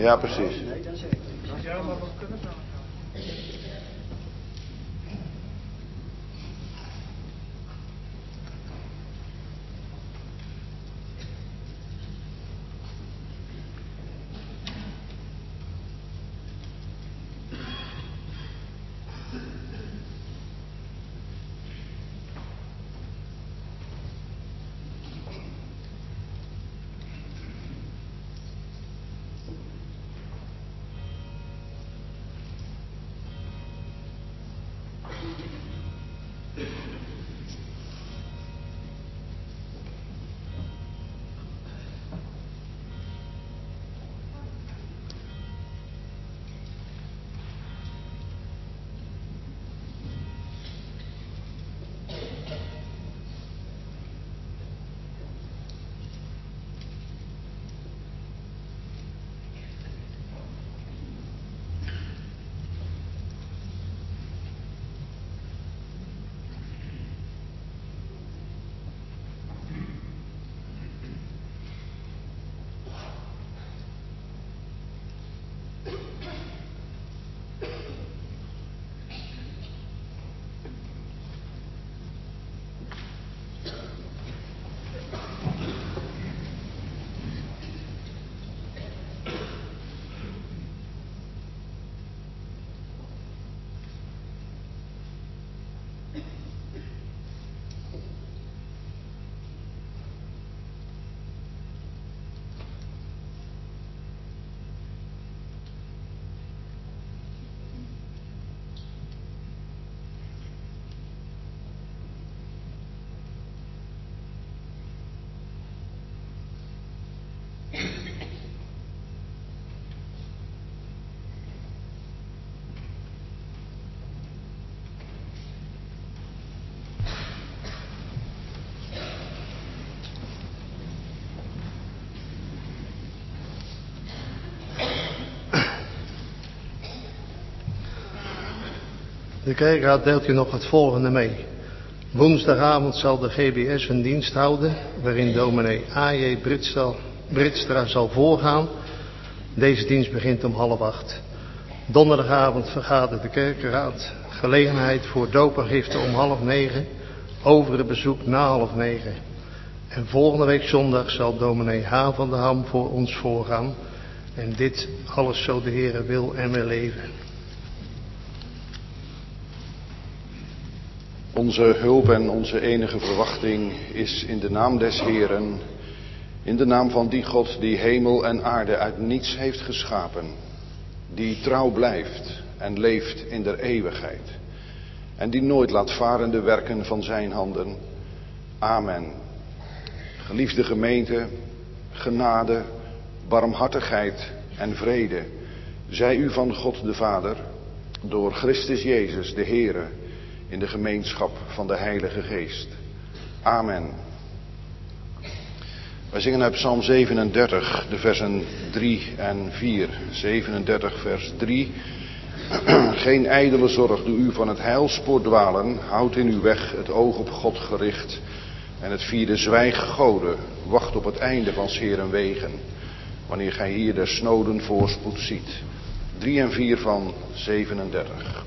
Ja, precies. Nee, dat zeg ik. Ja, maar we kunnen het De kerkraad deelt u nog het volgende mee. Woensdagavond zal de GBS een dienst houden waarin dominee A.J. Britstra zal voorgaan. Deze dienst begint om 7:30. Donderdagavond vergadert de kerkraad. Gelegenheid voor doopergiften om 8:30. Overe bezoek na 8:30. En volgende week zondag zal dominee H. van der Ham voor ons voorgaan. En dit alles zo de Heere wil en wil leven. Onze hulp en onze enige verwachting is in de naam des Heeren, in de naam van die God die hemel en aarde uit niets heeft geschapen, die trouw blijft en leeft in der eeuwigheid en die nooit laat varen de werken van zijn handen. Amen. Geliefde gemeente, genade, barmhartigheid en vrede zij u van God de Vader, door Christus Jezus de Heere, in de gemeenschap van de Heilige Geest. Amen. Wij zingen uit Psalm 37, de versen 3 en 4. 37 vers 3. Geen ijdele zorg doe u van het heilspoor dwalen. Houd in uw weg het oog op God gericht. En het vierde zwijg Gode. Wacht op het einde van 's Heeren wegen. Wanneer gij hier de snoden voorspoed ziet. 3 en 4 van 37.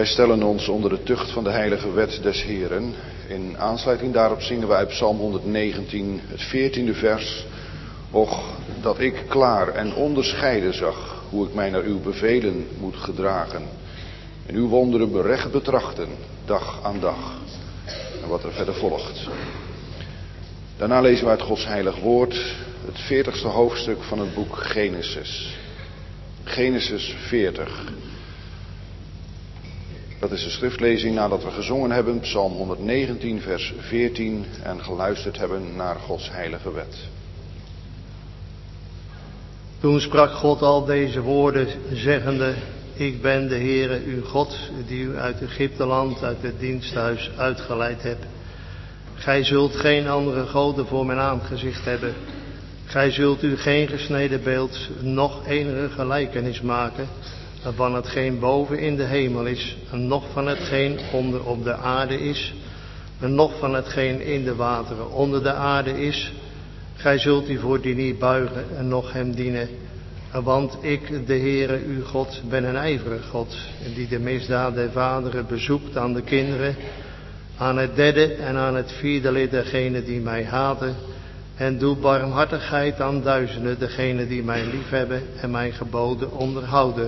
Wij stellen ons onder de tucht van de heilige wet des Heeren. In aansluiting daarop zingen wij uit Psalm 119, het 14e vers. Och, dat ik klaar en onderscheiden zag, hoe ik mij naar uw bevelen moet gedragen. En uw wonderen berecht betrachten, dag aan dag. En wat er verder volgt. Daarna lezen we uit Gods heilig woord het 40ste hoofdstuk van het boek Genesis. Genesis 40. Dat is de schriftlezing nadat we gezongen hebben, Psalm 119 vers 14 en geluisterd hebben naar Gods heilige wet. Toen sprak God al deze woorden, zeggende: Ik ben de Heere uw God, die u uit Egypteland, uit het diensthuis uitgeleid hebt. Gij zult geen andere goden voor mijn aangezicht hebben. Gij zult u geen gesneden beeld, noch enige gelijkenis maken van hetgeen boven in de hemel is, noch van hetgeen onder op de aarde is, noch van hetgeen in de wateren onder de aarde is. Gij zult u voor die niet buigen en noch hem dienen. Want ik, de Heere uw God, ben een ijverig God, die de misdaad der vaderen bezoekt aan de kinderen, aan het derde en aan het vierde lid degenen die mij haten, en doe barmhartigheid aan duizenden degenen die mij liefhebben en mijn geboden onderhouden.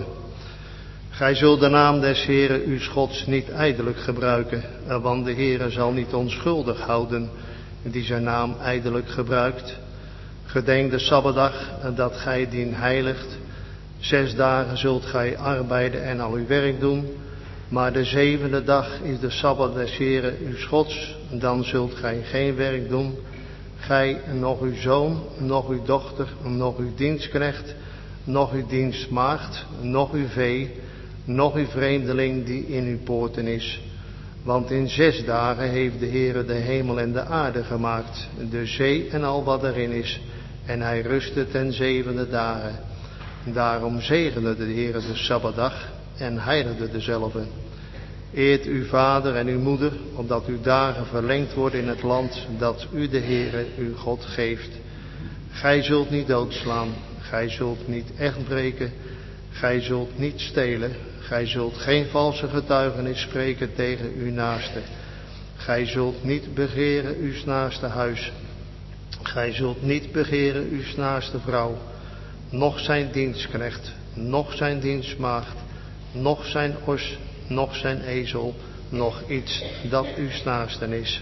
Gij zult de naam des Heeren uw Gods niet ijdelijk gebruiken, want de Heere zal niet onschuldig houden die zijn naam ijdelijk gebruikt. Gedenk de Sabbatdag dat gij dien heiligt. 6 dagen zult gij arbeiden en al uw werk doen, maar de 7e dag is de Sabbat des Heeren uw Gods. Dan zult gij geen werk doen, gij, noch uw zoon, noch uw dochter, noch uw dienstknecht, noch uw dienstmaagd, noch uw vee, noch uw vreemdeling die in uw poorten is. Want in 6 dagen heeft de Heere de hemel en de aarde gemaakt, de zee en al wat erin is, en hij rustte ten 7e dagen. Daarom zegende de Heere de Sabbatdag en heiligde dezelve. Eert uw vader en uw moeder, opdat uw dagen verlengd worden in het land dat u de Heere uw God geeft. Gij zult niet doodslaan, gij zult niet echt breken, gij zult niet stelen, gij zult geen valse getuigenis spreken tegen uw naaste. Gij zult niet begeren uw naaste huis. Gij zult niet begeren uw naaste vrouw, noch zijn dienstknecht, noch zijn dienstmaagd, noch zijn os, noch zijn ezel, noch iets dat uw naasten is.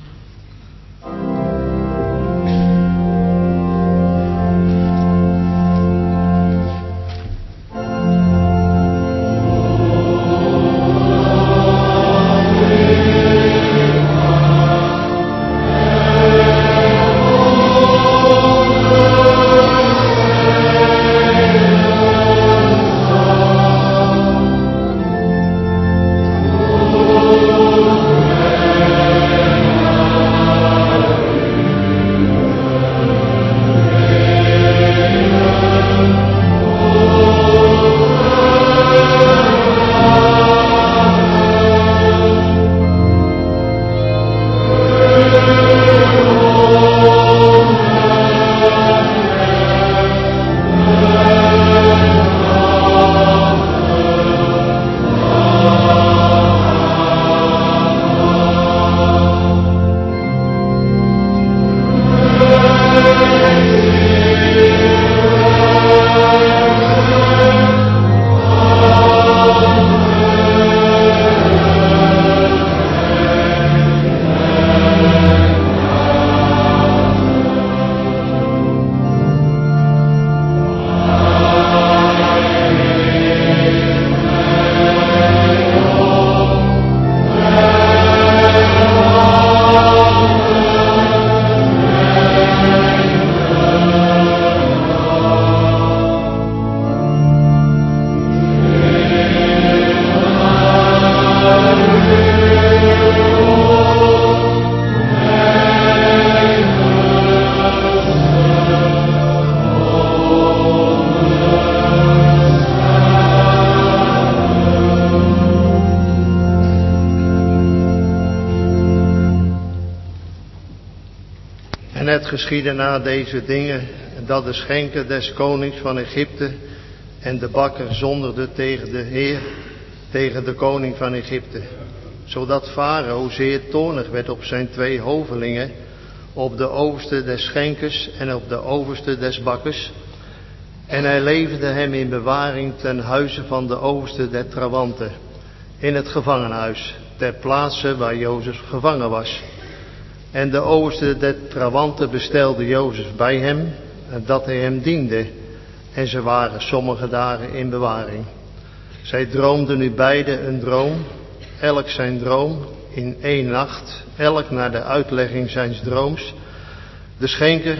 Het geschiedde na deze dingen dat de schenker des konings van Egypte en de bakker zondigden tegen de Heer tegen de koning van Egypte, zodat Farao zeer toornig werd op zijn 2 hovelingen, op de overste des schenkers en op de overste des bakkers. En hij leverde hem in bewaring ten huize van de overste der trawanten, in het gevangenhuis, ter plaatse waar Jozef gevangen was. En de overste der trawanten bestelde Jozef bij hem, dat hij hem diende. En ze waren sommige dagen in bewaring. Zij droomden nu beide een droom, elk zijn droom, in 1 nacht, elk naar de uitlegging zijns drooms. De schenker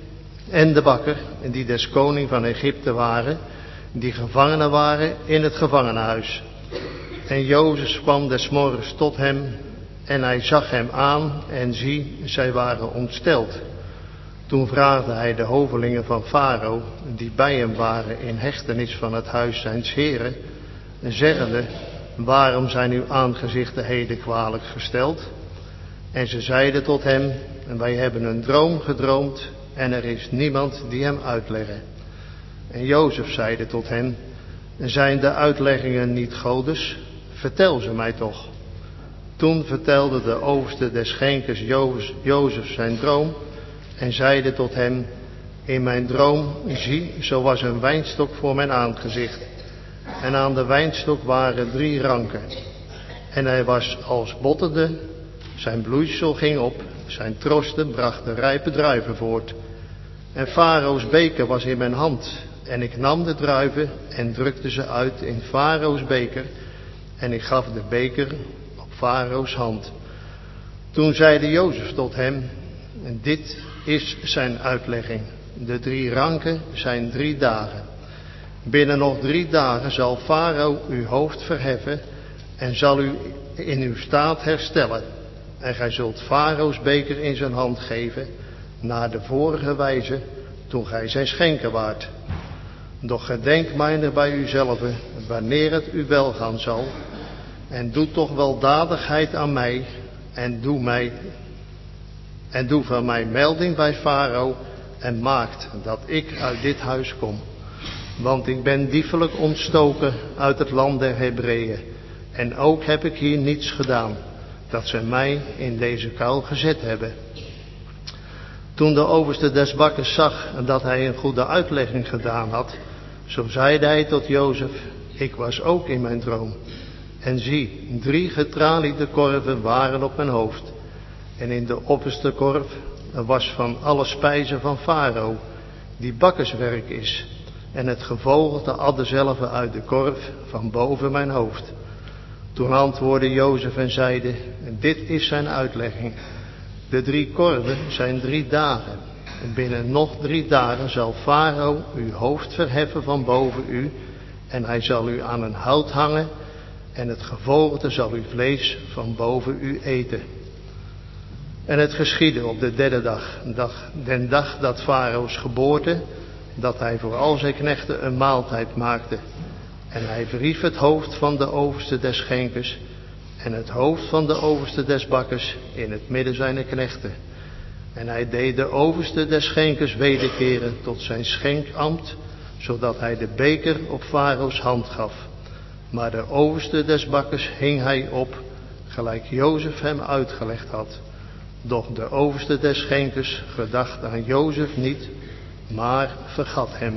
en de bakker, die des koning van Egypte waren, die gevangenen waren in het gevangenhuis. En Jozef kwam des morgens tot hem, en hij zag hem aan, en zie, zij waren ontsteld. Toen vraagde hij de hovelingen van Farao, die bij hem waren in hechtenis van het huis zijns heren, zeggende: waarom zijn uw aangezichten heden kwalijk gesteld? En ze zeiden tot hem: wij hebben een droom gedroomd, en er is niemand die hem uitlegge. En Jozef zeide tot hen: zijn de uitleggingen niet godes? Vertel ze mij toch. Toen vertelde de overste des schenkers Jozef zijn droom, en zeide tot hem: in mijn droom, zie, zo was een wijnstok voor mijn aangezicht. En aan de wijnstok waren 3 ranken. En hij was als bottende, zijn bloeisel ging op, zijn trosten brachten rijpe druiven voort. En Farao's beker was in mijn hand, en ik nam de druiven en drukte ze uit in Farao's beker, en ik gaf de beker op Farao's hand. Toen zeide Jozef tot hem: dit is zijn uitlegging. De 3 ranken zijn 3 dagen. Binnen nog 3 dagen zal Farao uw hoofd verheffen en zal u in uw staat herstellen. En gij zult Farao's beker in zijn hand geven, naar de vorige wijze, toen gij zijn schenker waart. Doch gedenk mijner bij uzelven, wanneer het u welgaan zal, en doe toch weldadigheid aan mij, en doe van mij melding bij Farao, en maakt dat ik uit dit huis kom. Want ik ben diefelijk ontstoken uit het land der Hebreeën, en ook heb ik hier niets gedaan, dat ze mij in deze kuil gezet hebben. Toen de overste des bakkers zag dat hij een goede uitlegging gedaan had, zo zeide hij tot Jozef: ik was ook in mijn droom. En zie, 3 getraliede korven waren op mijn hoofd. En in de opperste korf was van alle spijzen van Farao, die bakkerswerk is. En het gevogelte at dezelve uit de korf van boven mijn hoofd. Toen antwoordde Jozef en zeide: dit is zijn uitlegging. De 3 korven zijn 3 dagen. En binnen nog 3 dagen zal Farao uw hoofd verheffen van boven u. En hij zal u aan een hout hangen. En het gevogelte zal uw vlees van boven u eten. En het geschiedde op de 3e dag, den dag dat Farao's geboorte, dat hij voor al zijn knechten een maaltijd maakte. En hij verhief het hoofd van de overste des schenkers en het hoofd van de overste des bakkers in het midden zijner knechten. En hij deed de overste des schenkers wederkeren tot zijn schenkambt, zodat hij de beker op Farao's hand gaf. Maar de overste des bakkers hing hij op, gelijk Jozef hem uitgelegd had. Doch de overste des schenkers gedacht aan Jozef niet, maar vergat hem.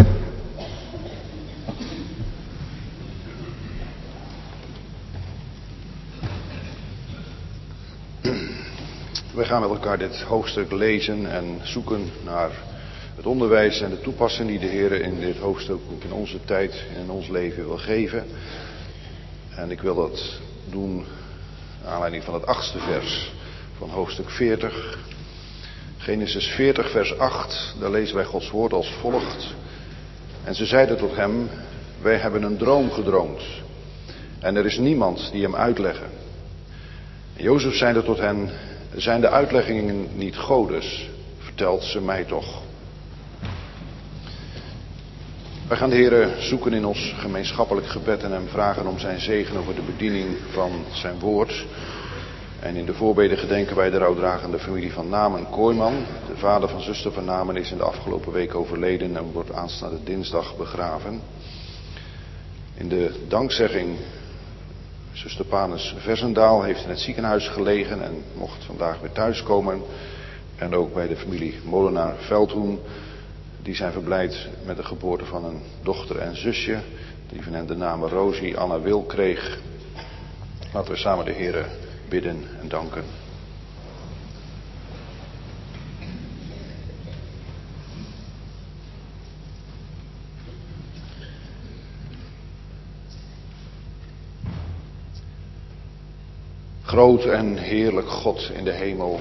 We gaan met elkaar dit hoofdstuk lezen en zoeken naar het onderwijs en de toepassing die de Heer in dit hoofdstuk ook in onze tijd en in ons leven wil geven. En ik wil dat doen naar aanleiding van het 8e vers van hoofdstuk 40. Genesis 40 vers 8, daar lezen wij Gods woord als volgt. En ze zeiden tot hem: wij hebben een droom gedroomd en er is niemand die hem uitlegge. En Jozef zeide tot hen: zijn de uitleggingen niet godes? Vertelt ze mij toch. Wij gaan de Heer zoeken in ons gemeenschappelijk gebed en hem vragen om zijn zegen over de bediening van zijn woord. En in de voorbeden gedenken wij de rouwdragende familie van Namen Kooijman. De vader van zuster van Namen is in de afgelopen week overleden en wordt aanstaande dinsdag begraven. In de dankzegging Zuster Panus Verzendaal heeft in het ziekenhuis gelegen en mocht vandaag weer thuiskomen. En ook bij de familie Molenaar Veldhoen. Die zijn verblijd met de geboorte van een dochter en zusje. Die van hen de namen Rosie Anna Wil kreeg. Laten we samen de Heere bidden en danken. Groot en heerlijk God in de hemel.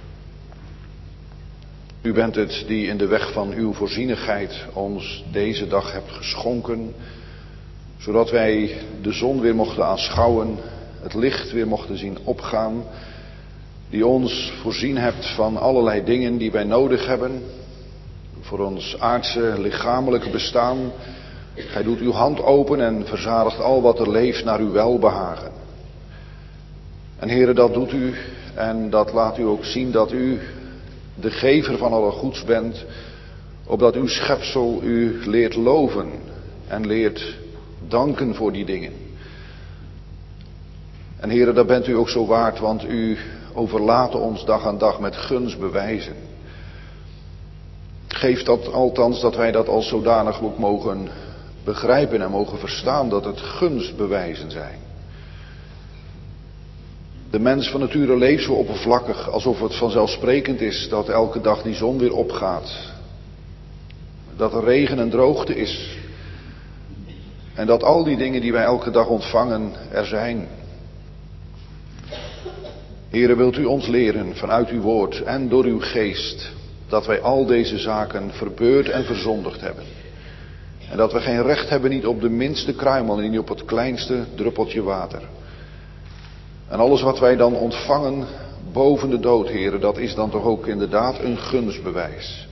U bent het die in de weg van uw voorzienigheid ons deze dag hebt geschonken, zodat wij de zon weer mochten aanschouwen, het licht weer mochten zien opgaan, die ons voorzien hebt van allerlei dingen die wij nodig hebben, voor ons aardse lichamelijke bestaan. Gij doet uw hand open en verzadigt al wat er leeft naar uw welbehagen. En Heere, dat doet u en dat laat u ook zien dat u de gever van alle goeds bent, opdat uw schepsel u leert loven en leert danken voor die dingen. En Heere, dat bent u ook zo waard, want u overlaat ons dag aan dag met gunstbewijzen. Geef dat althans dat wij dat als zodanig ook mogen begrijpen en mogen verstaan, dat het gunstbewijzen zijn. De mens van nature leeft zo oppervlakkig, alsof het vanzelfsprekend is dat elke dag die zon weer opgaat. Dat er regen en droogte is. En dat al die dingen die wij elke dag ontvangen er zijn. Heere, wilt u ons leren vanuit uw woord en door uw geest, dat wij al deze zaken verbeurd en verzondigd hebben. En dat we geen recht hebben niet op de minste kruimel en niet op het kleinste druppeltje water. En alles wat wij dan ontvangen boven de dood, Heere, dat is dan toch ook inderdaad een gunstbewijs.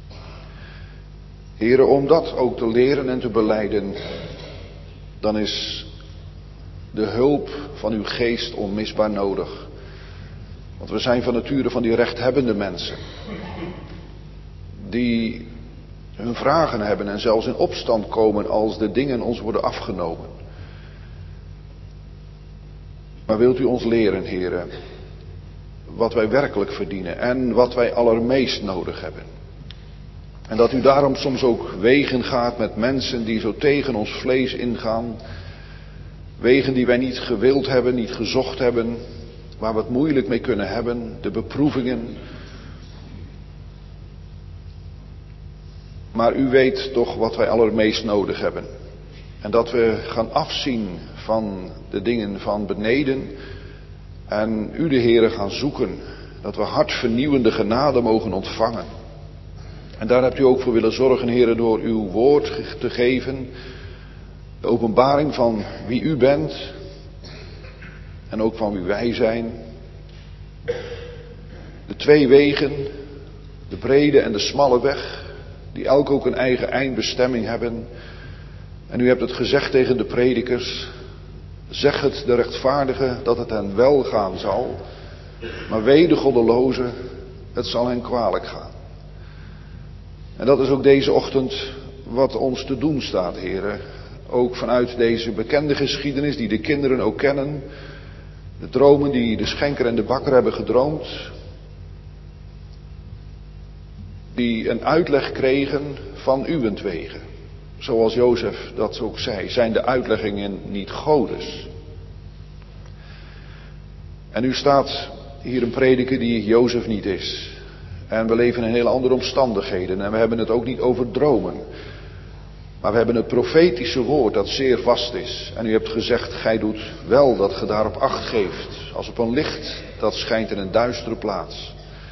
Heere, om dat ook te leren en te belijden, dan is de hulp van uw geest onmisbaar nodig. Want we zijn van nature van die rechthebbende mensen, die hun vragen hebben en zelfs in opstand komen als de dingen ons worden afgenomen. Maar wilt u ons leren, Heere, wat wij werkelijk verdienen en wat wij allermeest nodig hebben. En dat u daarom soms ook wegen gaat met mensen die zo tegen ons vlees ingaan. Wegen die wij niet gewild hebben, niet gezocht hebben, waar we het moeilijk mee kunnen hebben, de beproevingen. Maar u weet toch wat wij allermeest nodig hebben. En dat we gaan afzien van de dingen van beneden en u de Heere gaan zoeken. Dat we hartvernieuwende genade mogen ontvangen. En daar hebt u ook voor willen zorgen, Heere, door uw woord te geven. De openbaring van wie u bent en ook van wie wij zijn. De twee wegen, de brede en de smalle weg, die elk ook een eigen eindbestemming hebben. En u hebt het gezegd tegen de predikers, zeg het de rechtvaardigen dat het hen wel gaan zal, maar wee de goddelozen, het zal hen kwalijk gaan. En dat is ook deze ochtend wat ons te doen staat, heren. Ook vanuit deze bekende geschiedenis die de kinderen ook kennen. De dromen die de schenker en de bakker hebben gedroomd. Die een uitleg kregen van uwentwege. Zoals Jozef dat ook zei, zijn de uitleggingen niet godes. En nu staat hier een prediker die Jozef niet is. En we leven in hele andere omstandigheden. En we hebben het ook niet over dromen. Maar we hebben het profetische woord dat zeer vast is. En u hebt gezegd, gij doet wel dat ge daarop acht geeft. Als op een licht dat schijnt in een duistere plaats.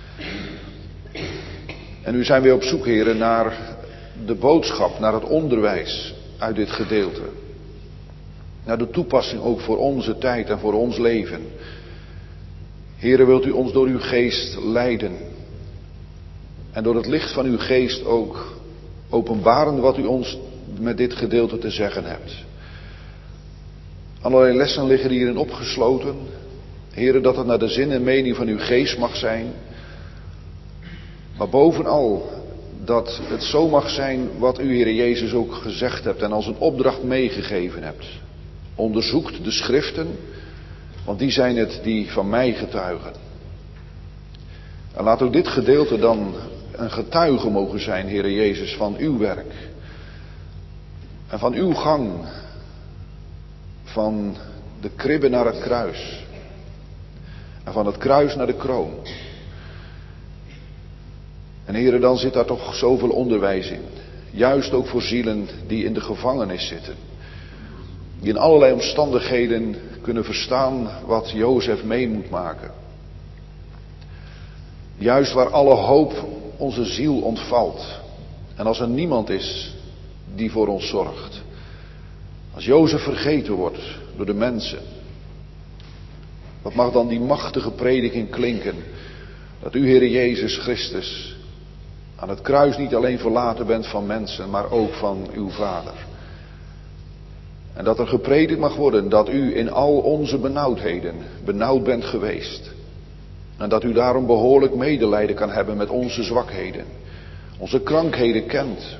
En nu zijn we op zoek, heren, naar de boodschap, naar het onderwijs uit dit gedeelte. Naar de toepassing ook voor onze tijd en voor ons leven. Heren, wilt u ons door uw geest leiden. En door het licht van uw geest ook openbaren wat u ons met dit gedeelte te zeggen hebt. Allerlei lessen liggen hierin opgesloten. Heren, dat het naar de zin en mening van uw geest mag zijn. Maar bovenal dat het zo mag zijn wat u, Heere Jezus, ook gezegd hebt en als een opdracht meegegeven hebt. Onderzoekt de schriften, want die zijn het die van mij getuigen. En laat ook dit gedeelte dan een getuige mogen zijn, Heere Jezus, van uw werk. En van uw gang. Van de kribbe naar het kruis. En van het kruis naar de kroon. En Heere, dan zit daar toch zoveel onderwijs in. Juist ook voor zielen die in de gevangenis zitten. Die in allerlei omstandigheden kunnen verstaan wat Jozef mee moet maken. Juist waar alle hoop onze ziel ontvalt. En als er niemand is die voor ons zorgt. Als Jozef vergeten wordt door de mensen. Wat mag dan die machtige prediking klinken. Dat u, Heere Jezus Christus, aan het kruis niet alleen verlaten bent van mensen, maar ook van uw Vader. En dat er gepredikt mag worden dat u in al onze benauwdheden benauwd bent geweest. En dat u daarom behoorlijk medelijden kan hebben met onze zwakheden. Onze krankheden kent.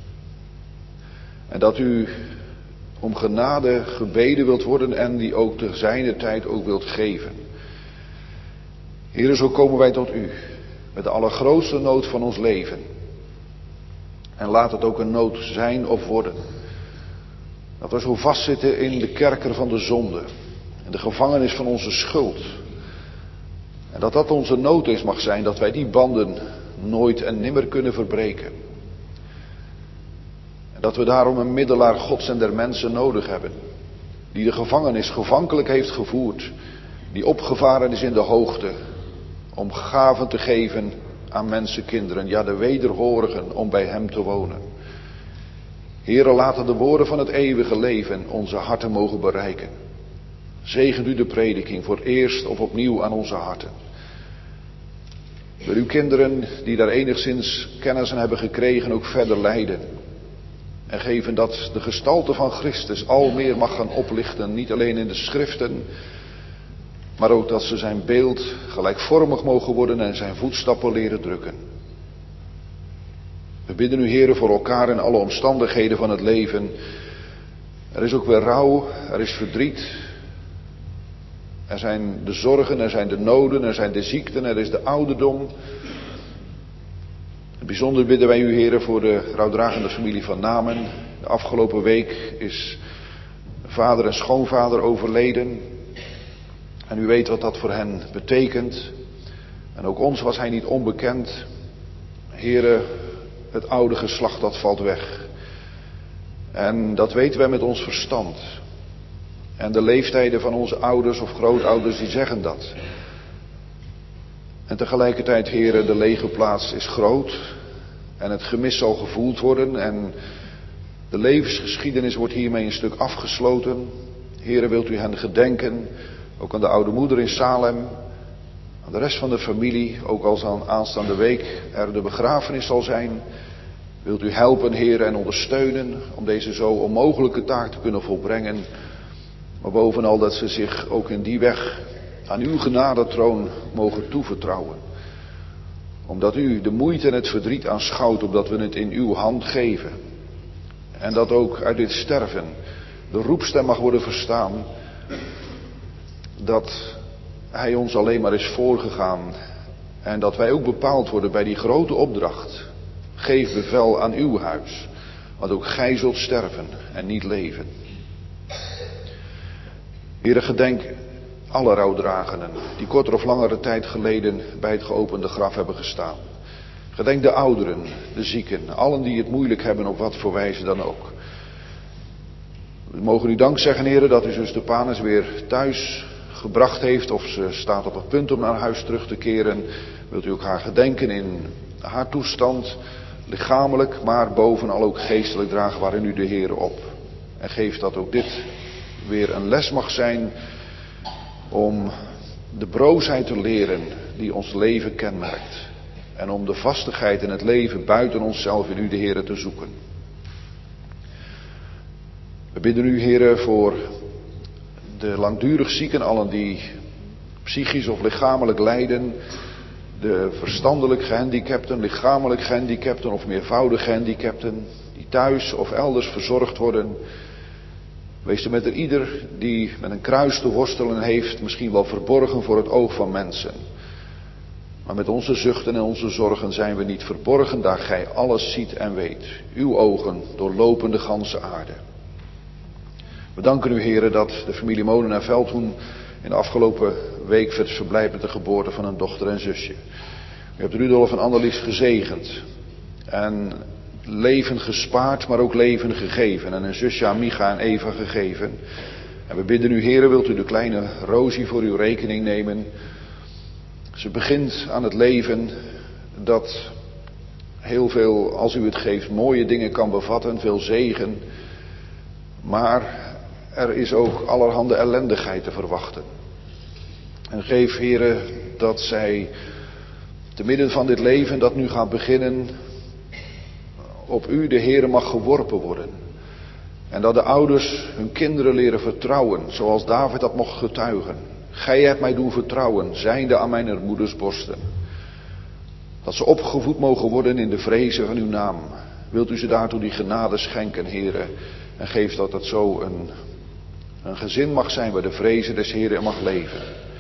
En dat u om genade gebeden wilt worden en die ook te zijner tijd ook wilt geven. Heere, zo komen wij tot u. Met de allergrootste nood van ons leven. En laat het ook een nood zijn of worden. Dat we zo vastzitten in de kerker van de zonde. In de gevangenis van onze schuld. En dat dat onze nood is mag zijn. Dat wij die banden nooit en nimmer kunnen verbreken. En dat we daarom een middelaar Gods en der mensen nodig hebben. Die de gevangenis gevankelijk heeft gevoerd. Die opgevaren is in de hoogte. Om gaven te geven aan mensenkinderen. Ja, de wederhorigen om bij hem te wonen. Heere, laten de woorden van het eeuwige leven onze harten mogen bereiken. Zegent u de prediking voor eerst of opnieuw aan onze harten. Wil uw kinderen die daar enigszins kennis aan hebben gekregen ook verder leiden. En geven dat de gestalte van Christus al meer mag gaan oplichten. Niet alleen in de schriften. Maar ook dat ze zijn beeld gelijkvormig mogen worden en zijn voetstappen leren drukken. We bidden u, Heere, voor elkaar in alle omstandigheden van het leven. Er is ook weer rouw, er is verdriet. Er zijn de zorgen, er zijn de noden, er zijn de ziekten, er is de ouderdom. In het bijzonder bidden wij u, Heere, voor de rouwdragende familie van Namen. De afgelopen week is vader en schoonvader overleden. En u weet wat dat voor hen betekent. En ook ons was hij niet onbekend. Heere, het oude geslacht dat valt weg. En dat weten wij met ons verstand. En de leeftijden van onze ouders of grootouders die zeggen dat. En tegelijkertijd, Heere, de lege plaats is groot. En het gemis zal gevoeld worden. En de levensgeschiedenis wordt hiermee een stuk afgesloten. Heere, wilt u hen gedenken. Ook aan de oude moeder in Salem. Aan de rest van de familie. Ook als aan aanstaande week er de begrafenis zal zijn. Wilt u helpen, Heere, en ondersteunen. Om deze zo onmogelijke taak te kunnen volbrengen. Maar bovenal dat ze zich ook in die weg aan uw genadetroon mogen toevertrouwen. Omdat u de moeite en het verdriet aanschouwt. Omdat we het in uw hand geven. En dat ook uit dit sterven de roepstem mag worden verstaan. Dat hij ons alleen maar is voorgegaan. En dat wij ook bepaald worden bij die grote opdracht. Geef bevel aan uw huis. Want ook gij zult sterven en niet leven. Heere, gedenk alle rouwdragenden die korter of langere tijd geleden bij het geopende graf hebben gestaan. Gedenk de ouderen, de zieken, allen die het moeilijk hebben op wat voor wijze dan ook. We mogen u dank zeggen, Heere, dat u zus de Panes weer thuis gebracht heeft. Of ze staat op het punt om naar huis terug te keren. Wilt u ook haar gedenken in haar toestand. Lichamelijk, maar bovenal ook geestelijk dragen waarin u de Heere op. En geef dat ook dit weer een les mag zijn. Om de broosheid te leren die ons leven kenmerkt. En om de vastigheid in het leven buiten onszelf in u de Heere te zoeken. We bidden u, Heere, voor de langdurig zieken, allen die psychisch of lichamelijk lijden. De verstandelijk gehandicapten, lichamelijk gehandicapten of meervoudig gehandicapten. Die thuis of elders verzorgd worden. Wees er met ieder die met een kruis te worstelen heeft, misschien wel verborgen voor het oog van mensen. Maar met onze zuchten en onze zorgen zijn we niet verborgen, daar gij alles ziet en weet. Uw ogen doorlopen de ganse aarde. We danken u, heren, dat de familie Molenaar Veldhoen in de afgelopen week werd verblijd met de geboorte van een dochter en zusje. U hebt Rudolf en Annelies gezegend en leven gespaard, maar ook leven gegeven. En een zusje aan Micha en Eva gegeven. En we bidden u, heren, wilt u de kleine Rosie voor uw rekening nemen. Ze begint aan het leven dat heel veel, als u het geeft, mooie dingen kan bevatten, veel zegen. Maar er is ook allerhande ellendigheid te verwachten. En geef, heren, dat zij te midden van dit leven dat nu gaat beginnen, op u, de Heere, mag geworpen worden. En dat de ouders hun kinderen leren vertrouwen, zoals David dat mocht getuigen. Gij hebt mij doen vertrouwen, zijnde aan mijn moeders borsten. Dat ze opgevoed mogen worden in de vrezen van uw naam. Wilt u ze daartoe die genade schenken, Heere. En geef dat het zo een gezin mag zijn waar de vrezen des Heeren mag leven.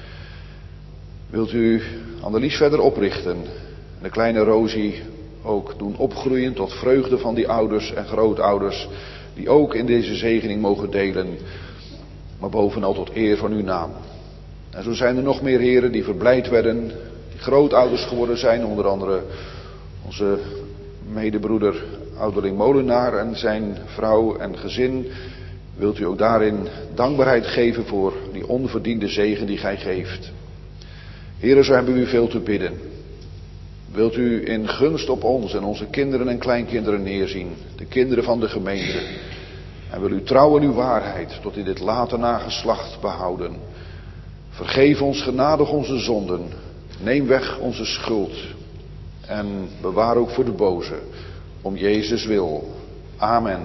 Wilt u Annelies verder oprichten. En de kleine Rosie ook doen opgroeien tot vreugde van die ouders en grootouders. Die ook in deze zegening mogen delen. Maar bovenal tot eer van uw naam. En zo zijn er nog meer heren die verblijd werden. Die grootouders geworden zijn. Onder andere onze medebroeder ouderling Molenaar en zijn vrouw en gezin. Wilt u ook daarin dankbaarheid geven voor die onverdiende zegen die gij geeft. Heren, zo hebben we u veel te bidden. Wilt u in gunst op ons en onze kinderen en kleinkinderen neerzien. De kinderen van de gemeente. En wil u trouw in uw waarheid tot in dit late nageslacht behouden. Vergeef ons genadig onze zonden. Neem weg onze schuld. En bewaar ook voor de boze. Om Jezus wil. Amen.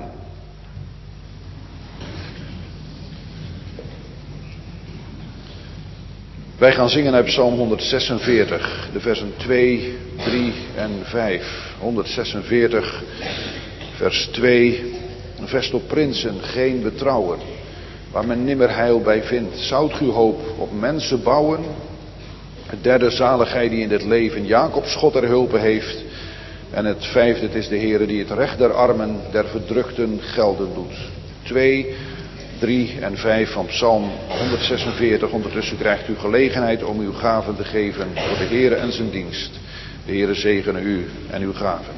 Wij gaan zingen uit Psalm 146, de versen 2, 3 en 5. 146, vers 2. Vest op prinsen, geen betrouwen, waar men nimmer heil bij vindt. Zoudt uw hoop op mensen bouwen? Het derde, zaligheid die in dit leven Jacobs God er hulpe heeft. En het vijfde, het is de Heere die het recht der armen, der verdrukten gelden doet. 2, 3 en 5 van Psalm 146. Ondertussen krijgt u gelegenheid om uw gaven te geven voor de Heere en zijn dienst. De Heere zegene u en uw gaven.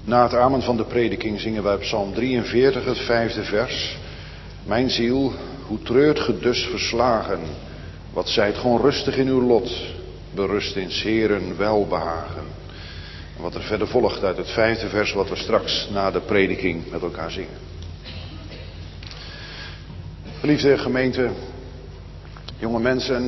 Na het amen van de prediking zingen wij Psalm 43, het 5e vers. Mijn ziel, hoe treurt ge dus verslagen? Wat zijt gewoon rustig in uw lot, berust in 's Heeren welbehagen. En wat er verder volgt uit het 5e vers, wat we straks na de prediking met elkaar zingen. Geliefde gemeente, jonge mensen,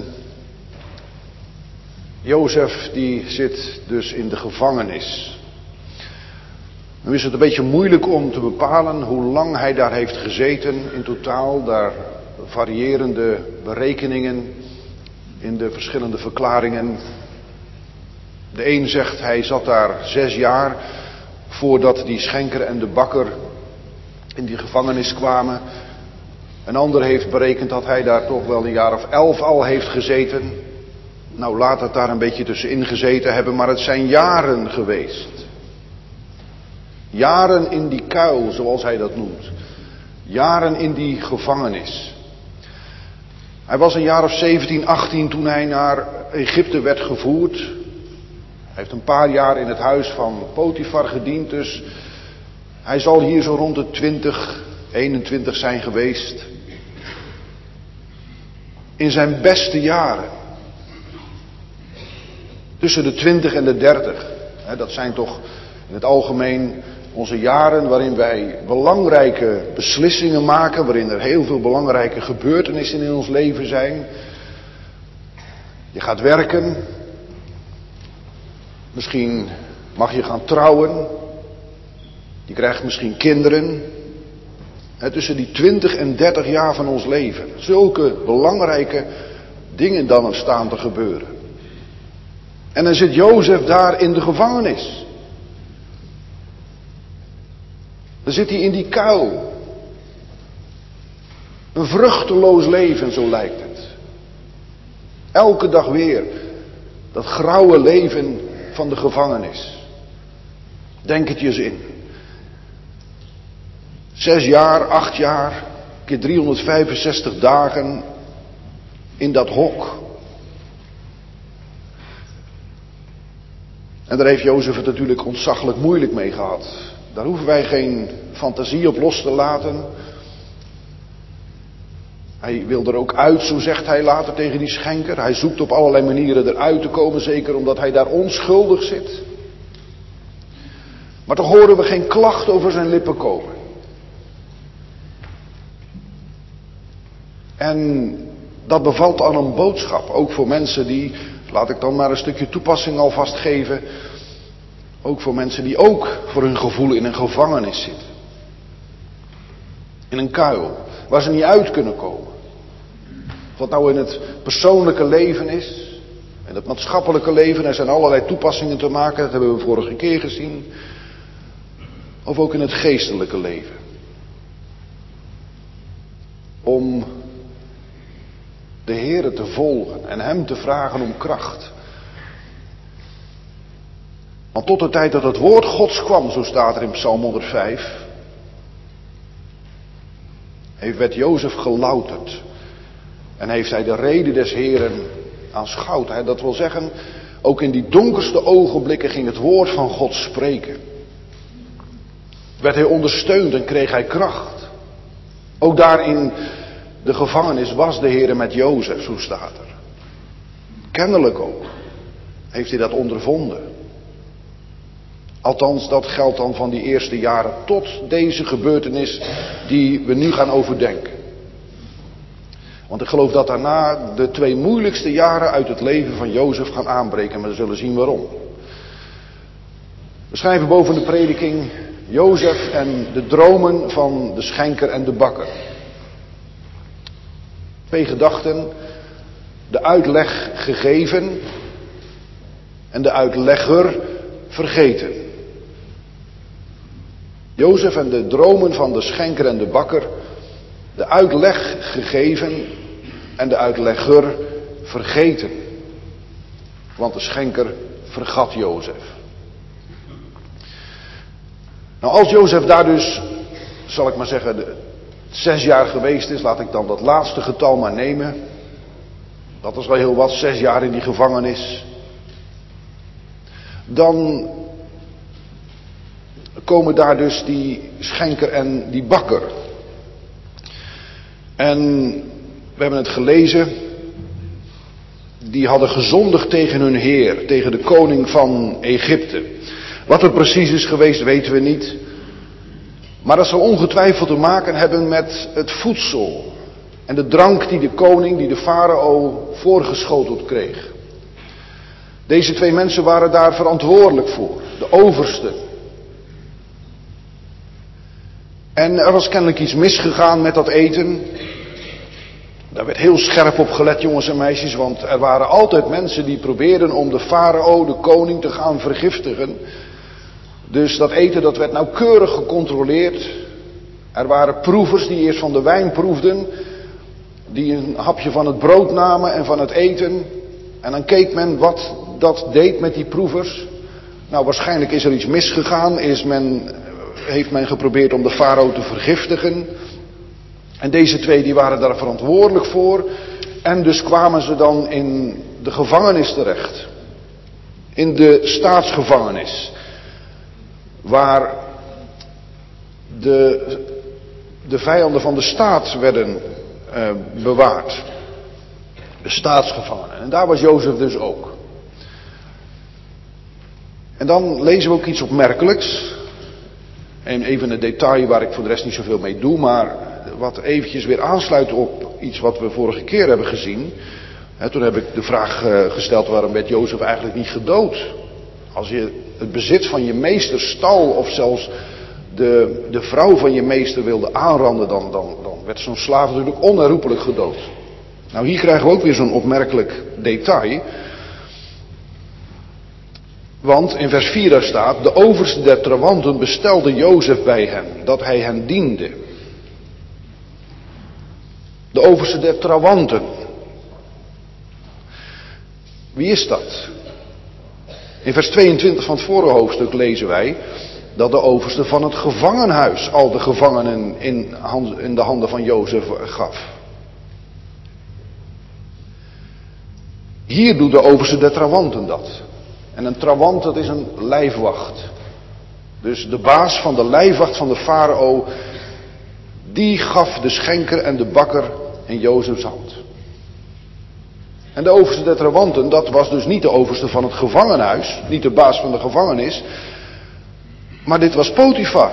Jozef die zit dus in de gevangenis. Nu is het een beetje moeilijk om te bepalen hoe lang hij daar heeft gezeten in totaal. Daar variërende berekeningen in de verschillende verklaringen. De een zegt hij zat daar 6 jaar voordat die schenker en de bakker in die gevangenis kwamen. Een ander heeft berekend dat hij daar toch wel een jaar of 11 al heeft gezeten. Nou, laat het daar een beetje tussenin gezeten hebben, maar het zijn jaren geweest. Jaren in die kuil, zoals hij dat noemt. Jaren in die gevangenis. Hij was een jaar of 17, 18 toen hij naar Egypte werd gevoerd. Hij heeft een paar jaar in het huis van Potifar gediend, dus hij zal hier zo rond de 20, 21 zijn geweest. In zijn beste jaren. Tussen de 20 en de 30. Dat zijn toch in het algemeen onze jaren waarin wij belangrijke beslissingen maken, waarin er heel veel belangrijke gebeurtenissen in ons leven zijn. Je gaat werken. Misschien mag je gaan trouwen. Je krijgt misschien kinderen. Tussen die 20 en 30 jaar van ons leven. Zulke belangrijke dingen dan staan te gebeuren. En dan zit Jozef daar in de gevangenis. Dan zit hij in die kuil. Een vruchteloos leven, zo lijkt het. Elke dag weer dat grauwe leven van de gevangenis. Denk het je eens in. 6 jaar, 8 jaar, keer 365 dagen in dat hok. En daar heeft Jozef het natuurlijk ontzaglijk moeilijk mee gehad. Daar hoeven wij geen fantasie op los te laten. Hij wil er ook uit, zo zegt hij later tegen die schenker. Hij zoekt op allerlei manieren eruit te komen, zeker omdat hij daar onschuldig zit. Maar toch horen we geen klacht over zijn lippen komen. En dat bevalt aan een boodschap, ook voor mensen die, laat ik dan maar een stukje toepassing alvast geven, ook voor mensen die ook voor hun gevoel in een gevangenis zitten. In een kuil, waar ze niet uit kunnen komen. Of wat nou in het persoonlijke leven is, en het maatschappelijke leven, er zijn allerlei toepassingen te maken, dat hebben we vorige keer gezien. Of ook in het geestelijke leven. Om de Heere te volgen en hem te vragen om kracht. Want tot de tijd dat het woord Gods kwam, zo staat er in Psalm 105, werd Jozef gelouterd. En heeft hij de reden des Heeren aanschouwd. Dat wil zeggen, ook in die donkerste ogenblikken ging het woord van God spreken. Werd hij ondersteund en kreeg hij kracht. Ook daar in de gevangenis was de Heere met Jozef, zo staat er. Kennelijk ook heeft hij dat ondervonden. Althans, dat geldt dan van die eerste jaren tot deze gebeurtenis die we nu gaan overdenken. Want ik geloof dat daarna de 2 moeilijkste jaren uit het leven van Jozef gaan aanbreken. Maar we zullen zien waarom. We schrijven boven de prediking Jozef en de dromen van de schenker en de bakker. 2 gedachten. De uitleg gegeven en de uitlegger vergeten. Jozef en de dromen van de schenker en de bakker. De uitleg gegeven en de uitlegger vergeten. Want de schenker vergat Jozef. Nou, als Jozef daar dus, zal ik maar zeggen, 6 jaar geweest is, laat ik dan dat laatste getal maar nemen. Dat is wel heel wat, 6 jaar in die gevangenis. Dan komen daar dus die schenker en die bakker. En we hebben het gelezen. Die hadden gezondigd tegen hun heer, tegen de koning van Egypte. Wat er precies is geweest weten we niet. Maar dat zal ongetwijfeld te maken hebben met het voedsel en de drank die de koning, die de farao voorgeschoteld kreeg. Deze twee mensen waren daar verantwoordelijk voor, de oversten. En er was kennelijk iets misgegaan met dat eten. Daar werd heel scherp op gelet, jongens en meisjes, want er waren altijd mensen die probeerden om de farao, de koning, te gaan vergiftigen. Dus dat eten, dat werd nauwkeurig gecontroleerd. Er waren proevers die eerst van de wijn proefden, die een hapje van het brood namen en van het eten. En dan keek men wat dat deed met die proevers. Nou, waarschijnlijk is er iets misgegaan, heeft men geprobeerd om de farao te vergiftigen. En deze twee die waren daar verantwoordelijk voor. En dus kwamen ze dan in de gevangenis terecht. In de staatsgevangenis. Waar de vijanden van de staat werden bewaard. De staatsgevangenen. En daar was Jozef dus ook. En dan lezen we ook iets opmerkelijks. En even een detail waar ik voor de rest niet zoveel mee doe, maar wat eventjes weer aansluit op iets wat we vorige keer hebben gezien. Toen heb ik de vraag gesteld, waarom werd Jozef eigenlijk niet gedood? Als je het bezit van je meester stal of zelfs de vrouw van je meester wilde aanranden, dan werd zo'n slaaf natuurlijk onherroepelijk gedood. Nou, hier krijgen we ook weer zo'n opmerkelijk detail. Want in vers 4 daar staat, de overste der trawanten bestelde Jozef bij hen, dat hij hen diende. De overste der trawanten. Wie is dat? In vers 22 van het vorige hoofdstuk lezen wij dat de overste van het gevangenhuis al de gevangenen in de handen van Jozef gaf. Hier doet de overste der trawanten dat. En een trawant, dat is een lijfwacht. Dus de baas van de lijfwacht van de farao, die gaf de schenker en de bakker in Jozefs hand. En de overste der trawanten, dat was dus niet de overste van het gevangenhuis, niet de baas van de gevangenis, maar dit was Potifar.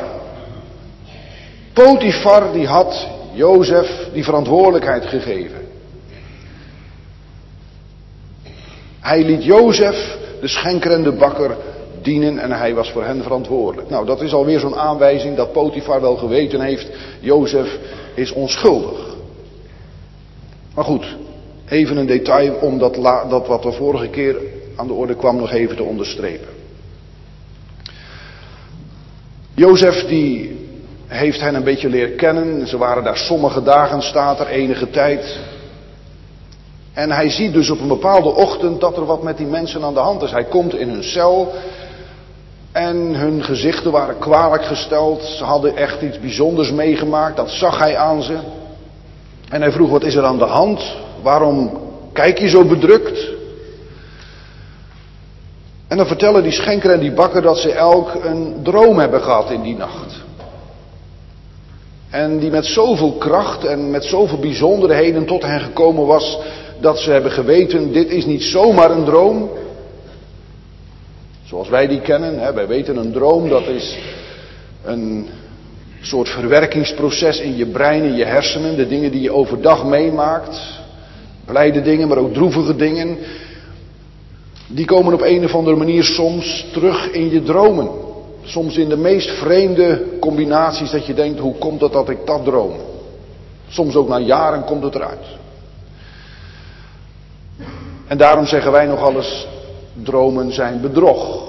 Potifar die had Jozef die verantwoordelijkheid gegeven. Hij liet Jozef, de schenker en de bakker, dienen en hij was voor hen verantwoordelijk. Nou, dat is alweer zo'n aanwijzing dat Potifar wel geweten heeft, Jozef is onschuldig. Maar goed, even een detail om dat wat er vorige keer aan de orde kwam nog even te onderstrepen. Jozef die heeft hen een beetje leren kennen. Ze waren daar sommige dagen, staat er, enige tijd. En hij ziet dus op een bepaalde ochtend dat er wat met die mensen aan de hand is. Hij komt in hun cel en hun gezichten waren kwalijk gesteld. Ze hadden echt iets bijzonders meegemaakt, dat zag hij aan ze. En hij vroeg, wat is er aan de hand? Waarom kijk je zo bedrukt? En dan vertellen die schenker en die bakker dat ze elk een droom hebben gehad in die nacht. En die met zoveel kracht en met zoveel bijzonderheden tot hen gekomen was, dat ze hebben geweten, dit is niet zomaar een droom. Zoals wij die kennen, hè. Wij weten een droom, dat is een soort verwerkingsproces in je brein, in je hersenen. De dingen die je overdag meemaakt. Blijde dingen, maar ook droevige dingen. Die komen op een of andere manier soms terug in je dromen. Soms in de meest vreemde combinaties dat je denkt, hoe komt het dat ik dat droom? Soms ook na jaren komt het eruit. En daarom zeggen wij nogal eens, dromen zijn bedrog.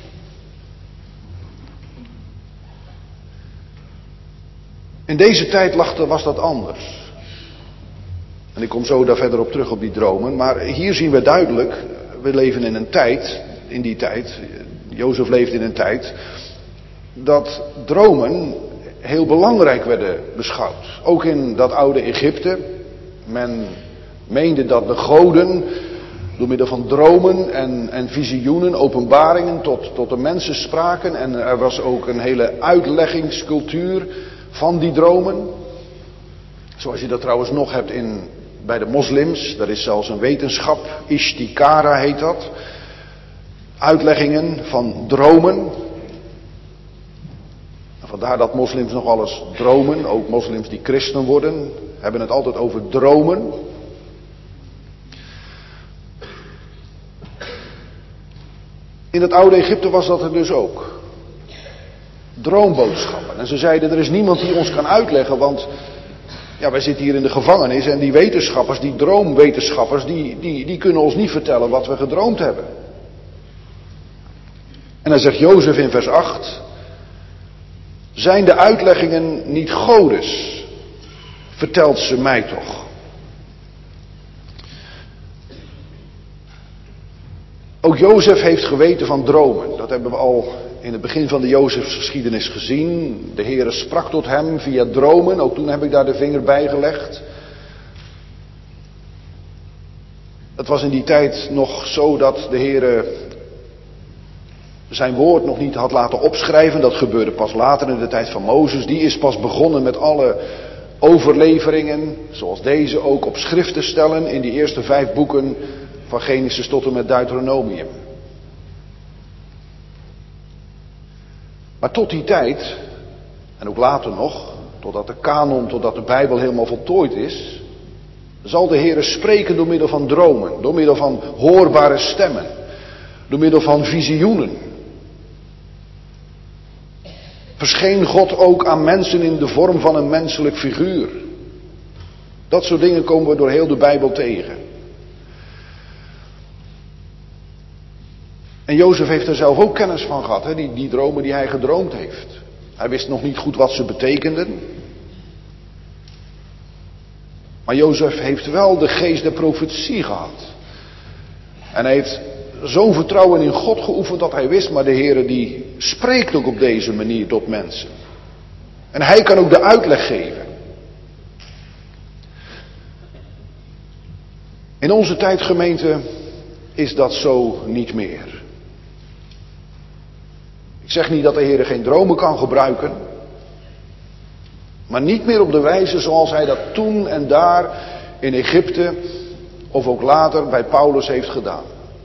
In deze tijd was dat anders. En ik kom zo daar verder op terug op die dromen. Maar hier zien we duidelijk, we leven in een tijd, Jozef leeft in een tijd, dat dromen heel belangrijk werden beschouwd. Ook in dat oude Egypte. Men meende dat de goden door middel van dromen en visioenen, openbaringen tot de mensen spraken. En er was ook een hele uitleggingscultuur van die dromen. Zoals je dat trouwens nog hebt bij de moslims. Er is zelfs een wetenschap, Ishtikara heet dat. Uitleggingen van dromen. Vandaar dat moslims nog alles dromen. Ook moslims die christen worden, hebben het altijd over dromen. In het oude Egypte was dat er dus ook. Droomboodschappen. En ze zeiden, er is niemand die ons kan uitleggen, want ja, wij zitten hier in de gevangenis en die wetenschappers, die droomwetenschappers, die kunnen ons niet vertellen wat we gedroomd hebben. En dan zegt Jozef in vers 8, zijn de uitleggingen niet godes? Vertelt ze mij toch. Ook Jozef heeft geweten van dromen. Dat hebben we al in het begin van de Jozefsgeschiedenis gezien. De Heere sprak tot hem via dromen. Ook toen heb ik daar de vinger bij gelegd. Het was in die tijd nog zo dat de Heere zijn woord nog niet had laten opschrijven. Dat gebeurde pas later in de tijd van Mozes. Die is pas begonnen met alle overleveringen, zoals deze ook, op schrift te stellen in die eerste 5 boeken van Genesis tot en met Deuteronomium. Maar tot die tijd, en ook later nog, totdat de kanon, totdat de Bijbel helemaal voltooid is, zal de Heere spreken door middel van dromen, door middel van hoorbare stemmen, door middel van visioenen. Verscheen God ook aan mensen in de vorm van een menselijk figuur. Dat soort dingen komen we door heel de Bijbel tegen. En Jozef heeft er zelf ook kennis van gehad, hè? Die dromen die hij gedroomd heeft. Hij wist nog niet goed wat ze betekenden. Maar Jozef heeft wel de geest der profetie gehad. En hij heeft zo'n vertrouwen in God geoefend dat hij wist, maar de Heere die spreekt ook op deze manier tot mensen. En hij kan ook de uitleg geven. In onze tijd, gemeente, is dat zo niet meer. Ik zeg niet dat de Heere geen dromen kan gebruiken, maar niet meer op de wijze zoals hij dat toen en daar in Egypte of ook later bij Paulus heeft gedaan.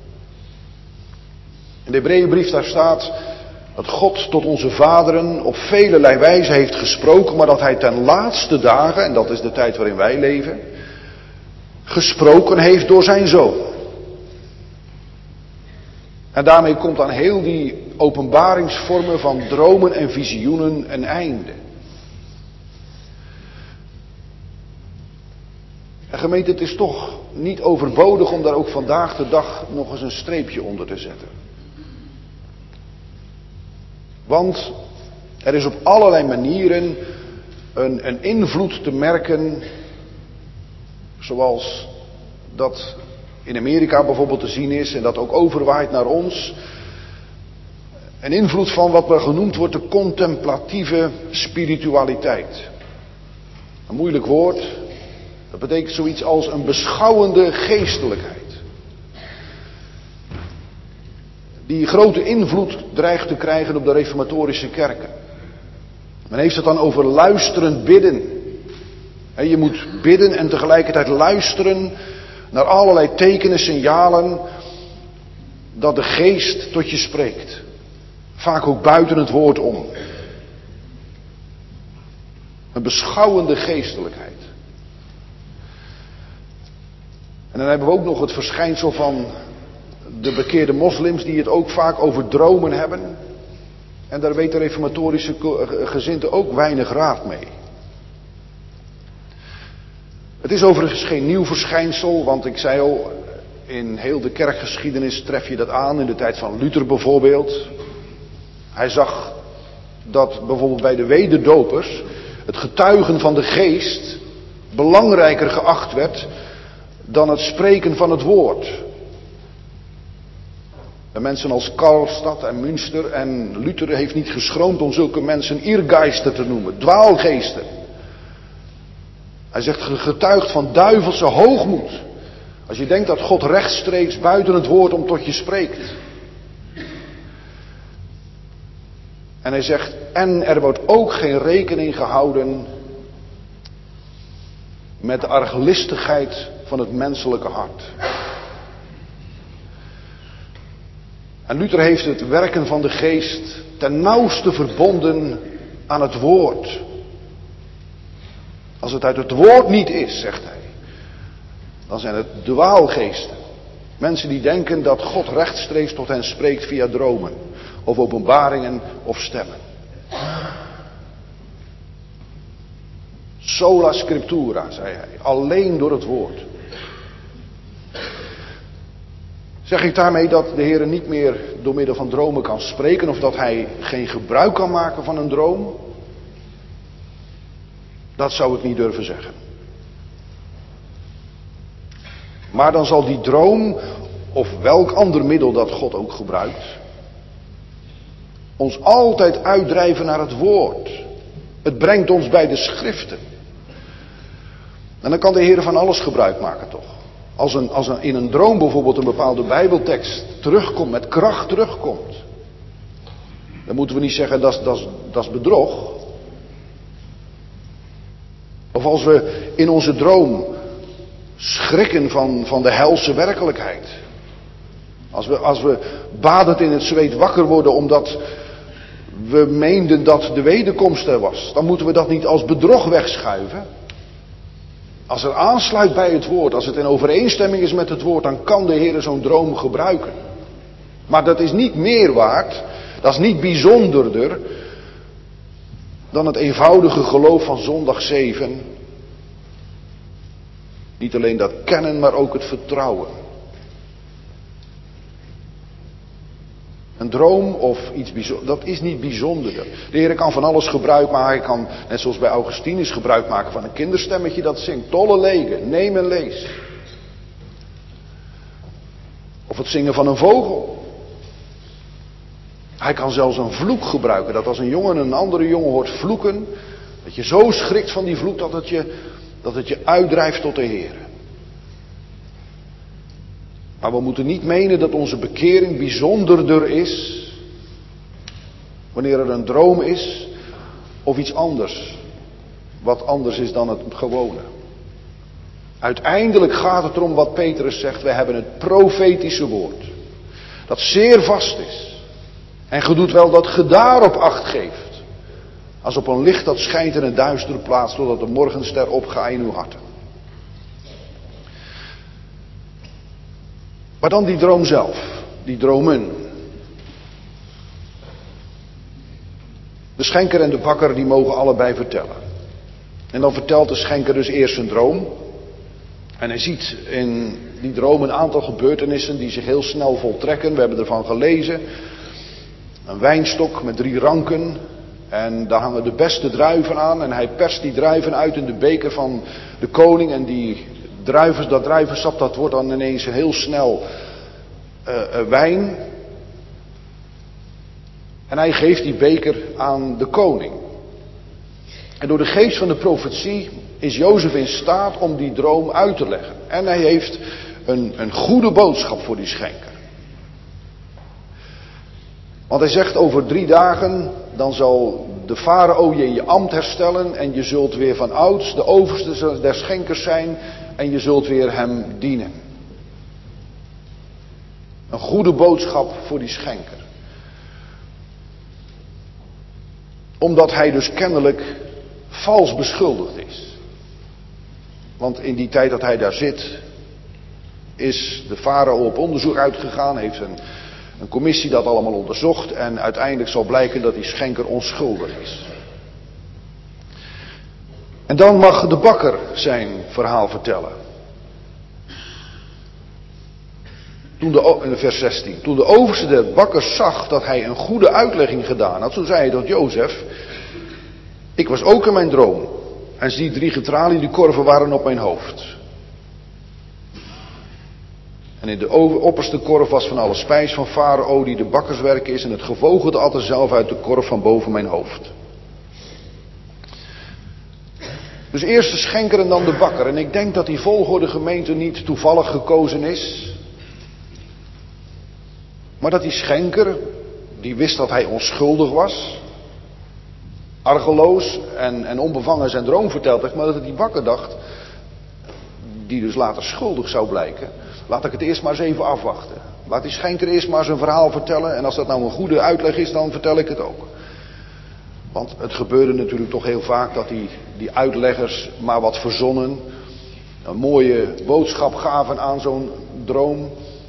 In de Hebreeënbrief daar staat dat God tot onze vaderen op velelei wijze heeft gesproken, maar dat hij ten laatste dagen, en dat is de tijd waarin wij leven, gesproken heeft door zijn Zoon. En daarmee komt aan heel die openbaringsvormen van dromen en visioenen een einde. En gemeente, het is toch niet overbodig om daar ook vandaag de dag nog eens een streepje onder te zetten. Want er is op allerlei manieren een invloed te merken, zoals dat in Amerika bijvoorbeeld te zien is en dat ook overwaait naar ons. Een invloed van wat maar genoemd wordt de contemplatieve spiritualiteit. Een moeilijk woord, dat betekent zoiets als een beschouwende geestelijkheid. Die grote invloed dreigt te krijgen op de reformatorische kerken. Men heeft het dan over luisterend bidden. Je moet bidden en tegelijkertijd luisteren naar allerlei tekenen, signalen dat de geest tot je spreekt. Vaak ook buiten het woord om. Een beschouwende geestelijkheid. En dan hebben we ook nog het verschijnsel van de bekeerde moslims die het ook vaak over dromen hebben. En daar weet de reformatorische gezindte ook weinig raad mee. Het is overigens geen nieuw verschijnsel, want ik zei al, in heel de kerkgeschiedenis tref je dat aan, in de tijd van Luther bijvoorbeeld. Hij zag dat bijvoorbeeld bij de wederdopers het getuigen van de geest belangrijker geacht werd dan het spreken van het woord. De mensen als Karlstadt en Münster en Luther heeft niet geschroomd om zulke mensen Irrgeister te noemen, dwaalgeesten. Hij zegt getuigt van duivelse hoogmoed, Als je denkt dat God rechtstreeks buiten het woord om tot je spreekt. En hij zegt, en er wordt ook geen rekening gehouden met de arglistigheid van het menselijke hart. En Luther heeft het werken van de geest ten nauwste verbonden aan het woord. Als het uit het woord niet is, zegt hij, dan zijn het dwaalgeesten. Mensen die denken dat God rechtstreeks tot hen spreekt via dromen of openbaringen of stemmen. Sola scriptura, zei hij, alleen door het woord. Zeg ik daarmee dat de Heer niet meer door middel van dromen kan spreken of dat hij geen gebruik kan maken van een droom? Dat zou ik niet durven zeggen. Maar dan zal die droom, of welk ander middel dat God ook gebruikt, ons altijd uitdrijven naar het woord. Het brengt ons bij de schriften. En dan kan de Heer van alles gebruik maken toch. Als in een droom bijvoorbeeld een bepaalde bijbeltekst terugkomt, met kracht terugkomt. Dan moeten we niet zeggen dat is bedrog. Of als we in onze droom schrikken van de helse werkelijkheid. Als we badend in het zweet wakker worden omdat we meenden dat de wederkomst er was. Dan moeten we dat niet als bedrog wegschuiven. Als het aansluit bij het woord, als het in overeenstemming is met het woord, dan kan de Heer zo'n droom gebruiken. Maar dat is niet meer waard, dat is niet bijzonderder dan het eenvoudige geloof van zondag 7. Niet alleen dat kennen, maar ook het vertrouwen. Een droom of iets bijzonders, dat is niet bijzonderder. De Heer kan van alles gebruik maken. Hij kan, net zoals bij Augustinus, gebruik maken van een kinderstemmetje dat zingt. Tolle legen, neem en lees. Of het zingen van een vogel. Hij kan zelfs een vloek gebruiken. Dat als een jongen een andere jongen hoort vloeken, dat je zo schrikt van die vloek dat het je uitdrijft tot de Heer. Maar we moeten niet menen dat onze bekering bijzonderder is wanneer er een droom is of iets anders. Wat anders is dan het gewone. Uiteindelijk gaat het erom wat Petrus zegt. We hebben het profetische woord. Dat zeer vast is. En ge doet wel dat ge daarop acht geeft. Als op een licht dat schijnt in een duistere plaats totdat de morgenster opgaat in uw harten. Maar dan die droom zelf, die dromen. De schenker en de bakker die mogen allebei vertellen. En dan vertelt de schenker dus eerst een droom. En hij ziet in die droom een aantal gebeurtenissen die zich heel snel voltrekken. We hebben ervan gelezen. Een wijnstok met 3 ranken. En daar hangen de beste druiven aan. En hij perst die druiven uit in de beker van de koning. En dat druivensap dat wordt dan ineens heel snel wijn. En hij geeft die beker aan de koning. En door de geest van de profetie is Jozef in staat om die droom uit te leggen. En hij heeft een goede boodschap voor die schenker. Want hij zegt over 3 dagen, dan zal de farao je in je ambt herstellen en je zult weer van ouds de overste der schenkers zijn en je zult weer hem dienen. Een goede boodschap voor die schenker. Omdat hij dus kennelijk vals beschuldigd is. Want in die tijd dat hij daar zit, is de farao op onderzoek uitgegaan, heeft een commissie dat allemaal onderzocht en uiteindelijk zal blijken dat die schenker onschuldig is. En dan mag de bakker zijn verhaal vertellen. In vers 16. Toen de overste der bakkers zag dat hij een goede uitlegging gedaan had, toen zei hij tot Jozef: ik was ook in mijn droom. En zie 3 getraliede korven waren op mijn hoofd. En in de opperste korf was van alle spijs van farao die de bakkerswerk is. En het gevogelte at er zelf uit de korf van boven mijn hoofd. Dus eerst de schenker en dan de bakker. En ik denk dat die volgorde, gemeente, niet toevallig gekozen is. Maar dat die schenker, die wist dat hij onschuldig was, argeloos en onbevangen zijn droom verteld heeft, maar dat die bakker dacht, die dus later schuldig zou blijken, laat ik het eerst maar eens even afwachten. Laat die schenker eerst maar zijn verhaal vertellen en als dat nou een goede uitleg is, dan vertel ik het ook. Want het gebeurde natuurlijk toch heel vaak dat die uitleggers maar wat verzonnen, een mooie boodschap gaven aan zo'n droom.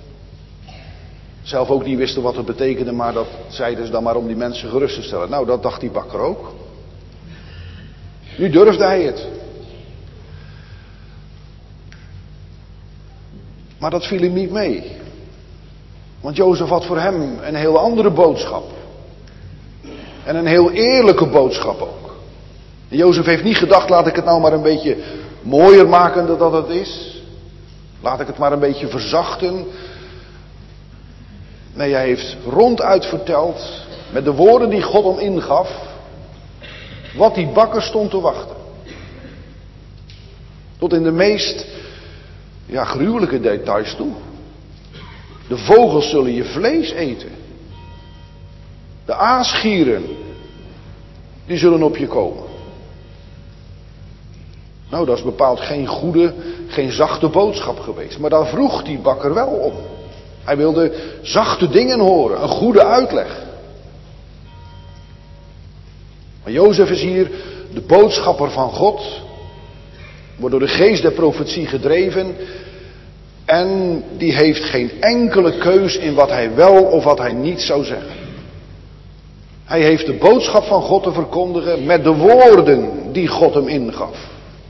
Zelf ook niet wisten wat het betekende, maar dat zeiden ze dan maar om die mensen gerust te stellen. Nou, dat dacht die bakker ook. Nu durfde hij het. Maar dat viel hem niet mee. Want Jozef had voor hem een heel andere boodschap. En een heel eerlijke boodschap ook. En Jozef heeft niet gedacht, laat ik het nou maar een beetje mooier maken dan dat het is. Laat ik het maar een beetje verzachten. Nee, hij heeft ronduit verteld, met de woorden die God hem ingaf, wat die bakker stond te wachten. Tot in de meest gruwelijke details toe. De vogels zullen je vlees eten. De aasgieren, die zullen op je komen. Nou, dat is bepaald geen goede, geen zachte boodschap geweest. Maar daar vroeg die bakker wel om. Hij wilde zachte dingen horen, een goede uitleg. Maar Jozef is hier de boodschapper van God. Wordt door de geest der profetie gedreven. En die heeft geen enkele keus in wat hij wel of wat hij niet zou zeggen. Hij heeft de boodschap van God te verkondigen met de woorden die God hem ingaf.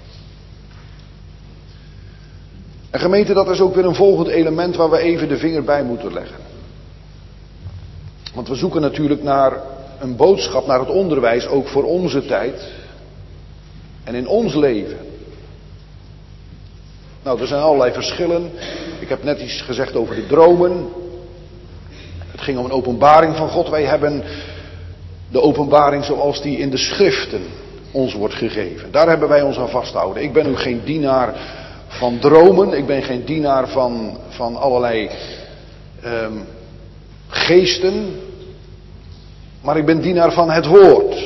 En gemeente, dat is ook weer een volgend element waar we even de vinger bij moeten leggen. Want we zoeken natuurlijk naar een boodschap, naar het onderwijs, ook voor onze tijd. En in ons leven. Nou, er zijn allerlei verschillen. Ik heb net iets gezegd over de dromen. Het ging om een openbaring van God. Wij hebben de openbaring zoals die in de schriften ons wordt gegeven. Daar hebben wij ons aan vasthouden. Ik ben ook geen dienaar van dromen. Ik ben geen dienaar van allerlei geesten. Maar ik ben dienaar van het woord.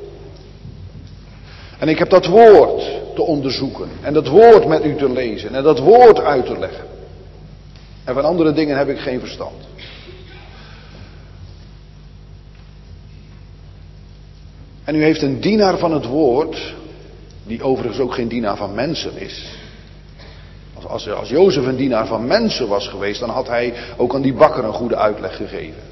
En ik heb dat woord te onderzoeken. En dat woord met u te lezen. En dat woord uit te leggen. En van andere dingen heb ik geen verstand. En u heeft een dienaar van het woord. Die overigens ook geen dienaar van mensen is. Als Jozef een dienaar van mensen was geweest, dan had hij ook aan die bakker een goede uitleg gegeven.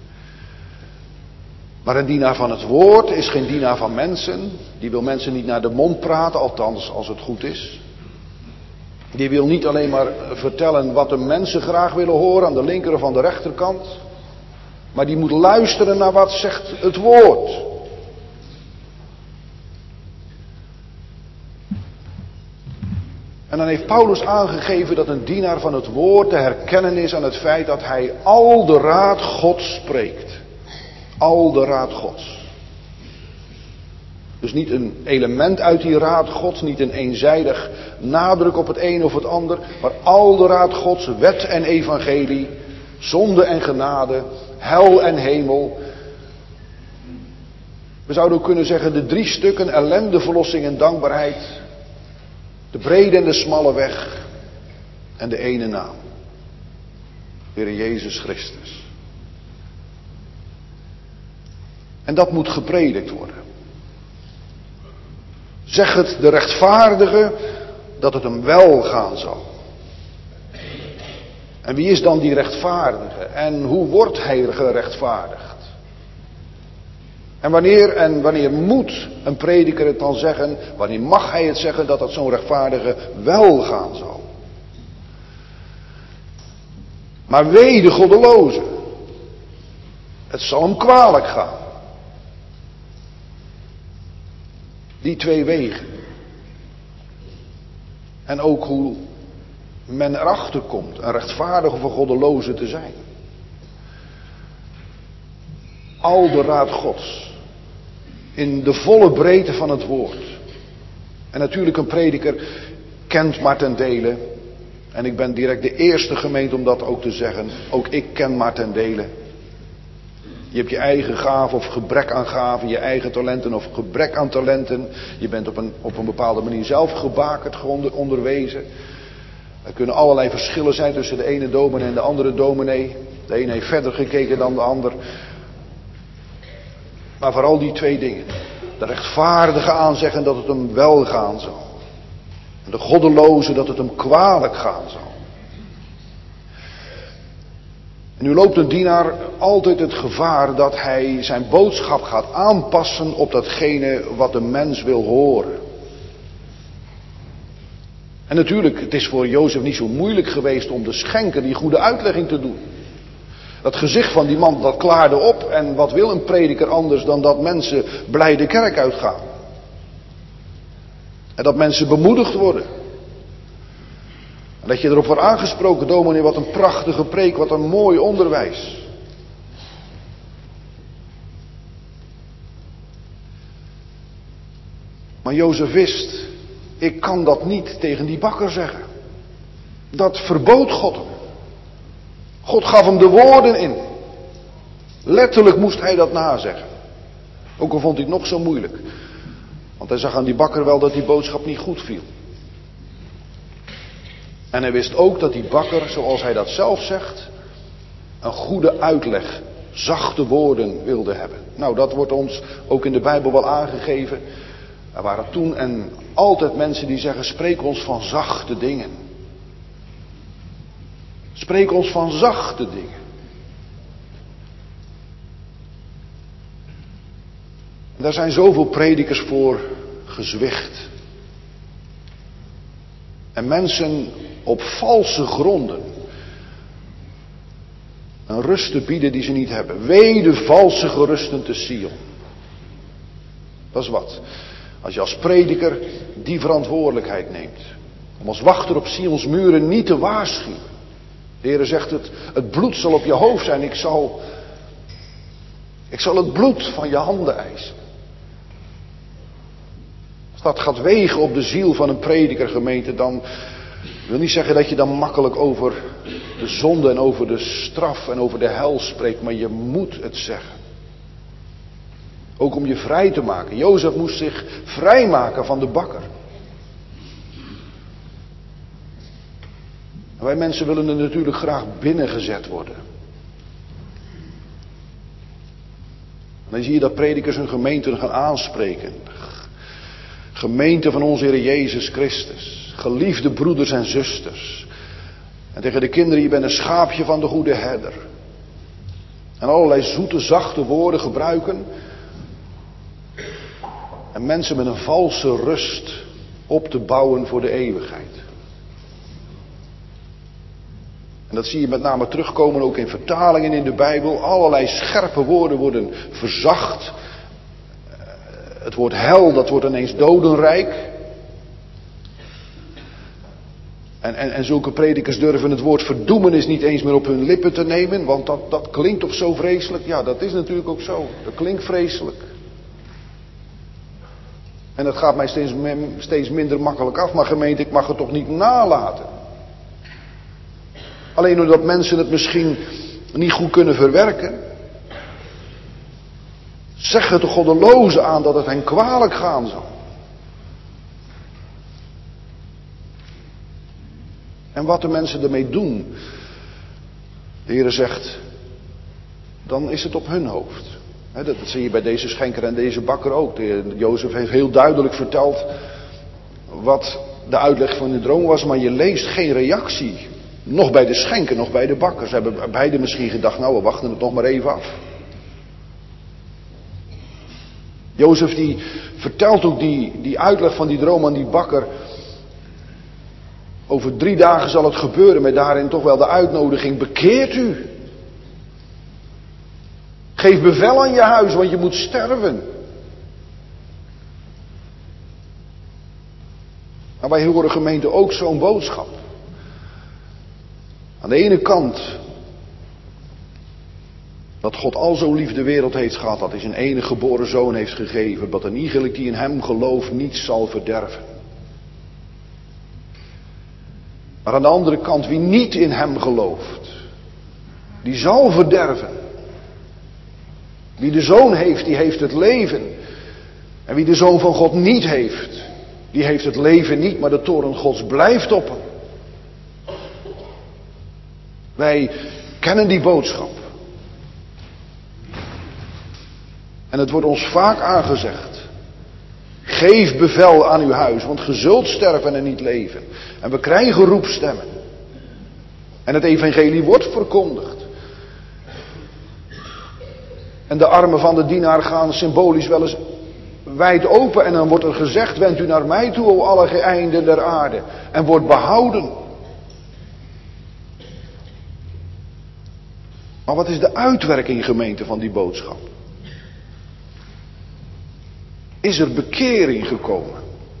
Maar een dienaar van het woord is geen dienaar van mensen. Die wil mensen niet naar de mond praten, althans als het goed is. Die wil niet alleen maar vertellen wat de mensen graag willen horen aan de linker of aan de rechterkant. Maar die moet luisteren naar wat zegt het woord. En dan heeft Paulus aangegeven dat een dienaar van het woord te herkennen is aan het feit dat hij al de raad Gods spreekt. Al de raad Gods. Dus niet een element uit die raad Gods, niet een eenzijdig nadruk op het een of het ander, maar al de raad Gods, wet en evangelie, zonde en genade, hel en hemel. We zouden ook kunnen zeggen de 3 stukken ellende, verlossing en dankbaarheid. De brede en de smalle weg. En de ene naam. Heer Jezus Christus. En dat moet gepredikt worden. Zeg het de rechtvaardige dat het hem wel gaan zal. En wie is dan die rechtvaardige? En hoe wordt hij gerechtvaardigd? En wanneer moet een prediker het dan zeggen? Wanneer mag hij het zeggen dat zo'n rechtvaardige wel gaan zal? Maar wee de goddeloze. Het zal hem kwalijk gaan. Die 2 wegen. En ook hoe men erachter komt een rechtvaardige of een goddeloze te zijn. Al de raad Gods. In de volle breedte van het woord. En natuurlijk, een prediker kent maar ten dele. En ik ben direct de eerste gemeente om dat ook te zeggen. Ook ik ken maar ten dele. Je hebt je eigen gaven of gebrek aan gaven, je eigen talenten of gebrek aan talenten. Je bent op een bepaalde manier zelf gebakerd, onderwezen. Er kunnen allerlei verschillen zijn tussen de ene dominee en de andere dominee. De ene heeft verder gekeken dan de ander. Maar vooral die twee dingen. De rechtvaardige aanzeggen dat het hem wel gaan zal. En de goddeloze dat het hem kwalijk gaan zal. En nu loopt een dienaar altijd het gevaar dat hij zijn boodschap gaat aanpassen op datgene wat de mens wil horen. En natuurlijk, het is voor Jozef niet zo moeilijk geweest om de schenker die goede uitlegging te doen. Dat gezicht van die man, dat klaarde op. En wat wil een prediker anders dan dat mensen blij de kerk uitgaan? En dat mensen bemoedigd worden. En dat je erop wordt aangesproken, dominee, wat een prachtige preek, wat een mooi onderwijs. Maar Jozef wist, ik kan dat niet tegen die bakker zeggen. Dat verbood God hem. God gaf hem de woorden in. Letterlijk moest hij dat nazeggen. Ook al vond hij het nog zo moeilijk. Want hij zag aan die bakker wel dat die boodschap niet goed viel. En hij wist ook dat die bakker, zoals hij dat zelf zegt, een goede uitleg, zachte woorden wilde hebben. Nou, dat wordt ons ook in de Bijbel wel aangegeven. Er waren toen en altijd mensen die zeggen, spreek ons van zachte dingen. Spreek ons van zachte dingen. Daar zijn zoveel predikers voor gezwicht. En mensen op valse gronden een rust te bieden die ze niet hebben. Wee de valse gerusten te Sion. Dat is wat. Als je als prediker die verantwoordelijkheid neemt. Om als wachter op Sions muren niet te waarschuwen. De Heer zegt het bloed zal op je hoofd zijn. Ik zal het bloed van je handen eisen. Als dat gaat wegen op de ziel van een predikergemeente, dan wil niet zeggen dat je dan makkelijk over de zonde en over de straf en over de hel spreekt, maar je moet het zeggen. Ook om je vrij te maken. Jozef moest zich vrijmaken van de bakker. En wij mensen willen er natuurlijk graag binnengezet worden. En dan zie je dat predikers hun gemeenten gaan aanspreken. Gemeente van onze Heer Jezus Christus. Geliefde broeders en zusters. En tegen de kinderen, je bent een schaapje van de goede herder. En allerlei zoete, zachte woorden gebruiken. En mensen met een valse rust op te bouwen voor de eeuwigheid. En dat zie je met name terugkomen ook in vertalingen in de Bijbel. Allerlei scherpe woorden worden verzacht. Het woord hel, dat wordt ineens dodenrijk. En zulke predikers durven het woord verdoemenis niet eens meer op hun lippen te nemen. Want dat klinkt toch zo vreselijk? Ja, dat is natuurlijk ook zo. Dat klinkt vreselijk. En dat gaat mij steeds minder makkelijk af. Maar gemeente, ik mag het toch niet nalaten. Alleen omdat mensen het misschien niet goed kunnen verwerken. Zeg het de goddeloze aan dat het hen kwalijk gaan zal. En wat de mensen ermee doen. De Heer zegt, dan is het op hun hoofd. Dat zie je bij deze schenker en deze bakker ook. Jozef heeft heel duidelijk verteld wat de uitleg van de droom was, maar je leest geen reactie. Nog bij de schenker, nog bij de bakker. Ze hebben beide misschien gedacht, nou we wachten het nog maar even af. Jozef die vertelt ook die uitleg van die droom aan die bakker. Over 3 dagen zal het gebeuren, met daarin toch wel de uitnodiging, bekeert u. Geef bevel aan je huis, want je moet sterven. Maar wij horen gemeente ook zo'n boodschap. Aan de ene kant dat God al zo lief de wereld heeft gehad, dat hij zijn enige geboren zoon heeft gegeven, dat een iegelijk die in hem gelooft niet zal verderven. Maar aan de andere kant, wie niet in hem gelooft, die zal verderven. Wie de Zoon heeft, die heeft het leven. En wie de Zoon van God niet heeft, die heeft het leven niet, maar de toorn Gods blijft op hem. Wij kennen die boodschap. En het wordt ons vaak aangezegd. Geef bevel aan uw huis, want ge zult sterven en niet leven. En we krijgen roepstemmen. En het evangelie wordt verkondigd. En de armen van de dienaar gaan symbolisch wel eens wijd open. En dan wordt er gezegd, wend u naar mij toe, o alle einden der aarde. En wordt behouden. Maar wat is de uitwerking, gemeente, van die boodschap? Is er bekering gekomen?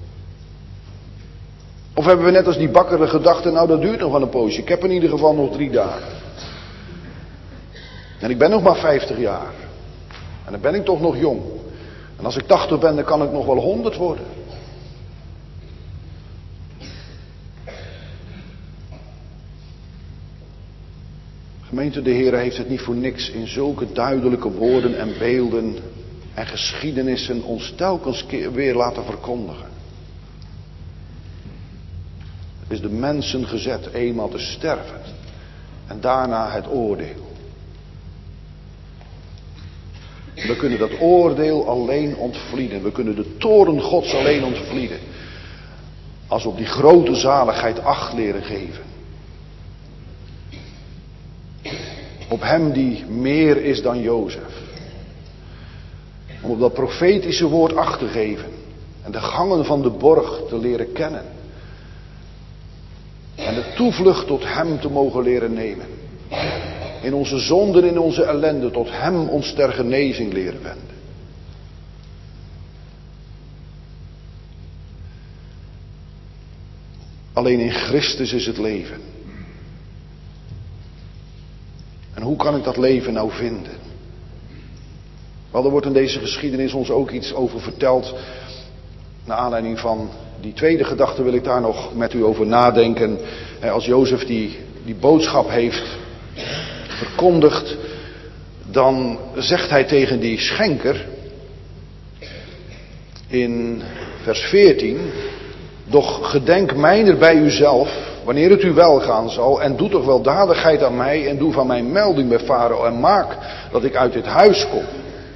Of hebben we net als die bakker de gedachte, nou dat duurt nog wel een poosje. Ik heb in ieder geval nog 3 dagen. En ik ben nog maar 50 jaar. En dan ben ik toch nog jong. En als ik 80 ben, dan kan ik nog wel 100 worden. Gemeente, de Heer heeft het niet voor niks in zulke duidelijke woorden en beelden en geschiedenissen ons telkens weer laten verkondigen. Het is de mensen gezet eenmaal te sterven en daarna het oordeel. We kunnen dat oordeel alleen ontvlieden. We kunnen de toorn Gods alleen ontvlieden. Als we op die grote zaligheid acht leren geven. Op hem die meer is dan Jozef. Om op dat profetische woord acht te geven. En de gangen van de borg te leren kennen. En de toevlucht tot hem te mogen leren nemen. In onze zonden, in onze ellende, tot hem ons ter genezing leren wenden. Alleen in Christus is het leven. En hoe kan ik dat leven nou vinden? Wel, er wordt in deze geschiedenis ons ook iets over verteld. Naar aanleiding van die tweede gedachte wil ik daar nog met u over nadenken. Als Jozef die boodschap heeft verkondigd, dan zegt hij tegen die schenker in vers 14... Doch gedenk mijner bij uzelf, wanneer het u welgaan zal, en doe toch weldadigheid aan mij, en doe van mij melding bij Farao, en maak dat ik uit dit huis kom.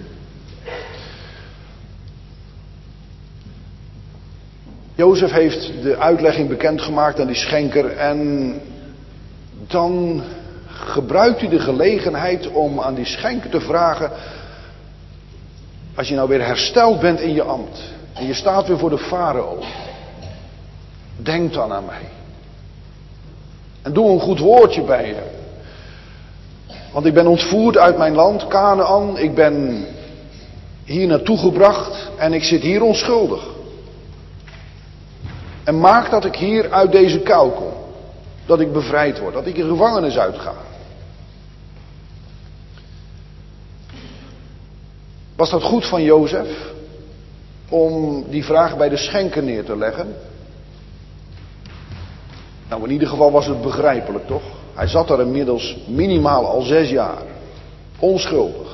Jozef heeft de uitlegging bekendgemaakt aan die schenker, en dan gebruikt hij de gelegenheid om aan die schenker te vragen: als je nou weer hersteld bent in je ambt, en je staat weer voor de Farao, denk dan aan mij. En doe een goed woordje bij je. Want ik ben ontvoerd uit mijn land, Kanaän. Ik ben hier naartoe gebracht en ik zit hier onschuldig. En maak dat ik hier uit deze kuil kom. Dat ik bevrijd word, dat ik in gevangenis uitga. Was dat goed van Jozef om die vraag bij de schenker neer te leggen? Nou, in ieder geval was het begrijpelijk, toch? Hij zat daar inmiddels minimaal al 6 jaar. Onschuldig.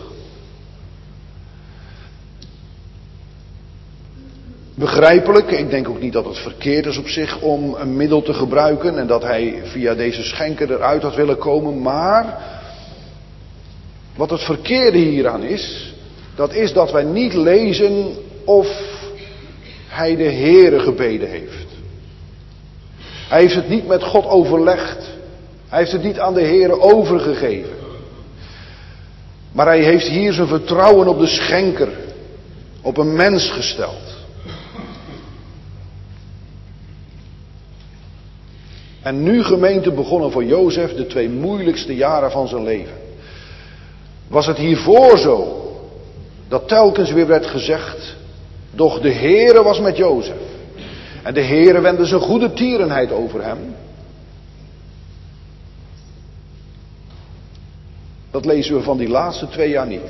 Begrijpelijk, ik denk ook niet dat het verkeerd is op zich om een middel te gebruiken en dat hij via deze schenker eruit had willen komen. Maar wat het verkeerde hieraan is, dat is dat wij niet lezen of hij de Heere gebeden heeft. Hij heeft het niet met God overlegd. Hij heeft het niet aan de Heere overgegeven. Maar hij heeft hier zijn vertrouwen op de schenker, op een mens gesteld. En nu, gemeente, begonnen voor Jozef de 2 moeilijkste jaren van zijn leven. Was het hiervoor zo dat telkens weer werd gezegd: doch de Heere was met Jozef. En de Heere wendde zijn goede tierenheid over hem. Dat lezen we van die laatste 2 jaar niet.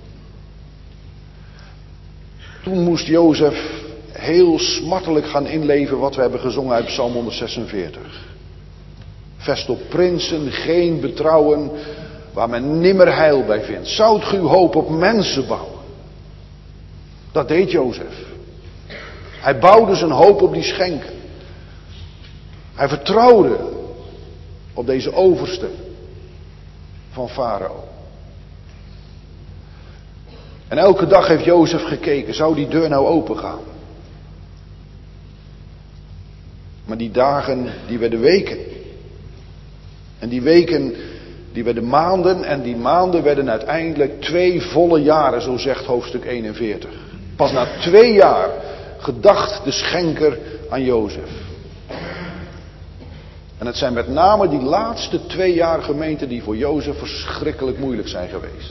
Toen moest Jozef heel smartelijk gaan inleven wat we hebben gezongen uit Psalm 146. Vest op prinsen geen betrouwen, waar men nimmer heil bij vindt. Zoudt ge uw hoop op mensen bouwen? Dat deed Jozef. Hij bouwde zijn hoop op die schenker. Hij vertrouwde op deze overste van Farao. En elke dag heeft Jozef gekeken, zou die deur nou open gaan? Maar die dagen, die werden weken. En die weken, die werden maanden. En die maanden werden uiteindelijk 2 volle jaren, zo zegt hoofdstuk 41. Pas na 2 jaar gedacht de schenker aan Jozef. En het zijn met name die laatste 2 jaar, gemeente, die voor Jozef verschrikkelijk moeilijk zijn geweest.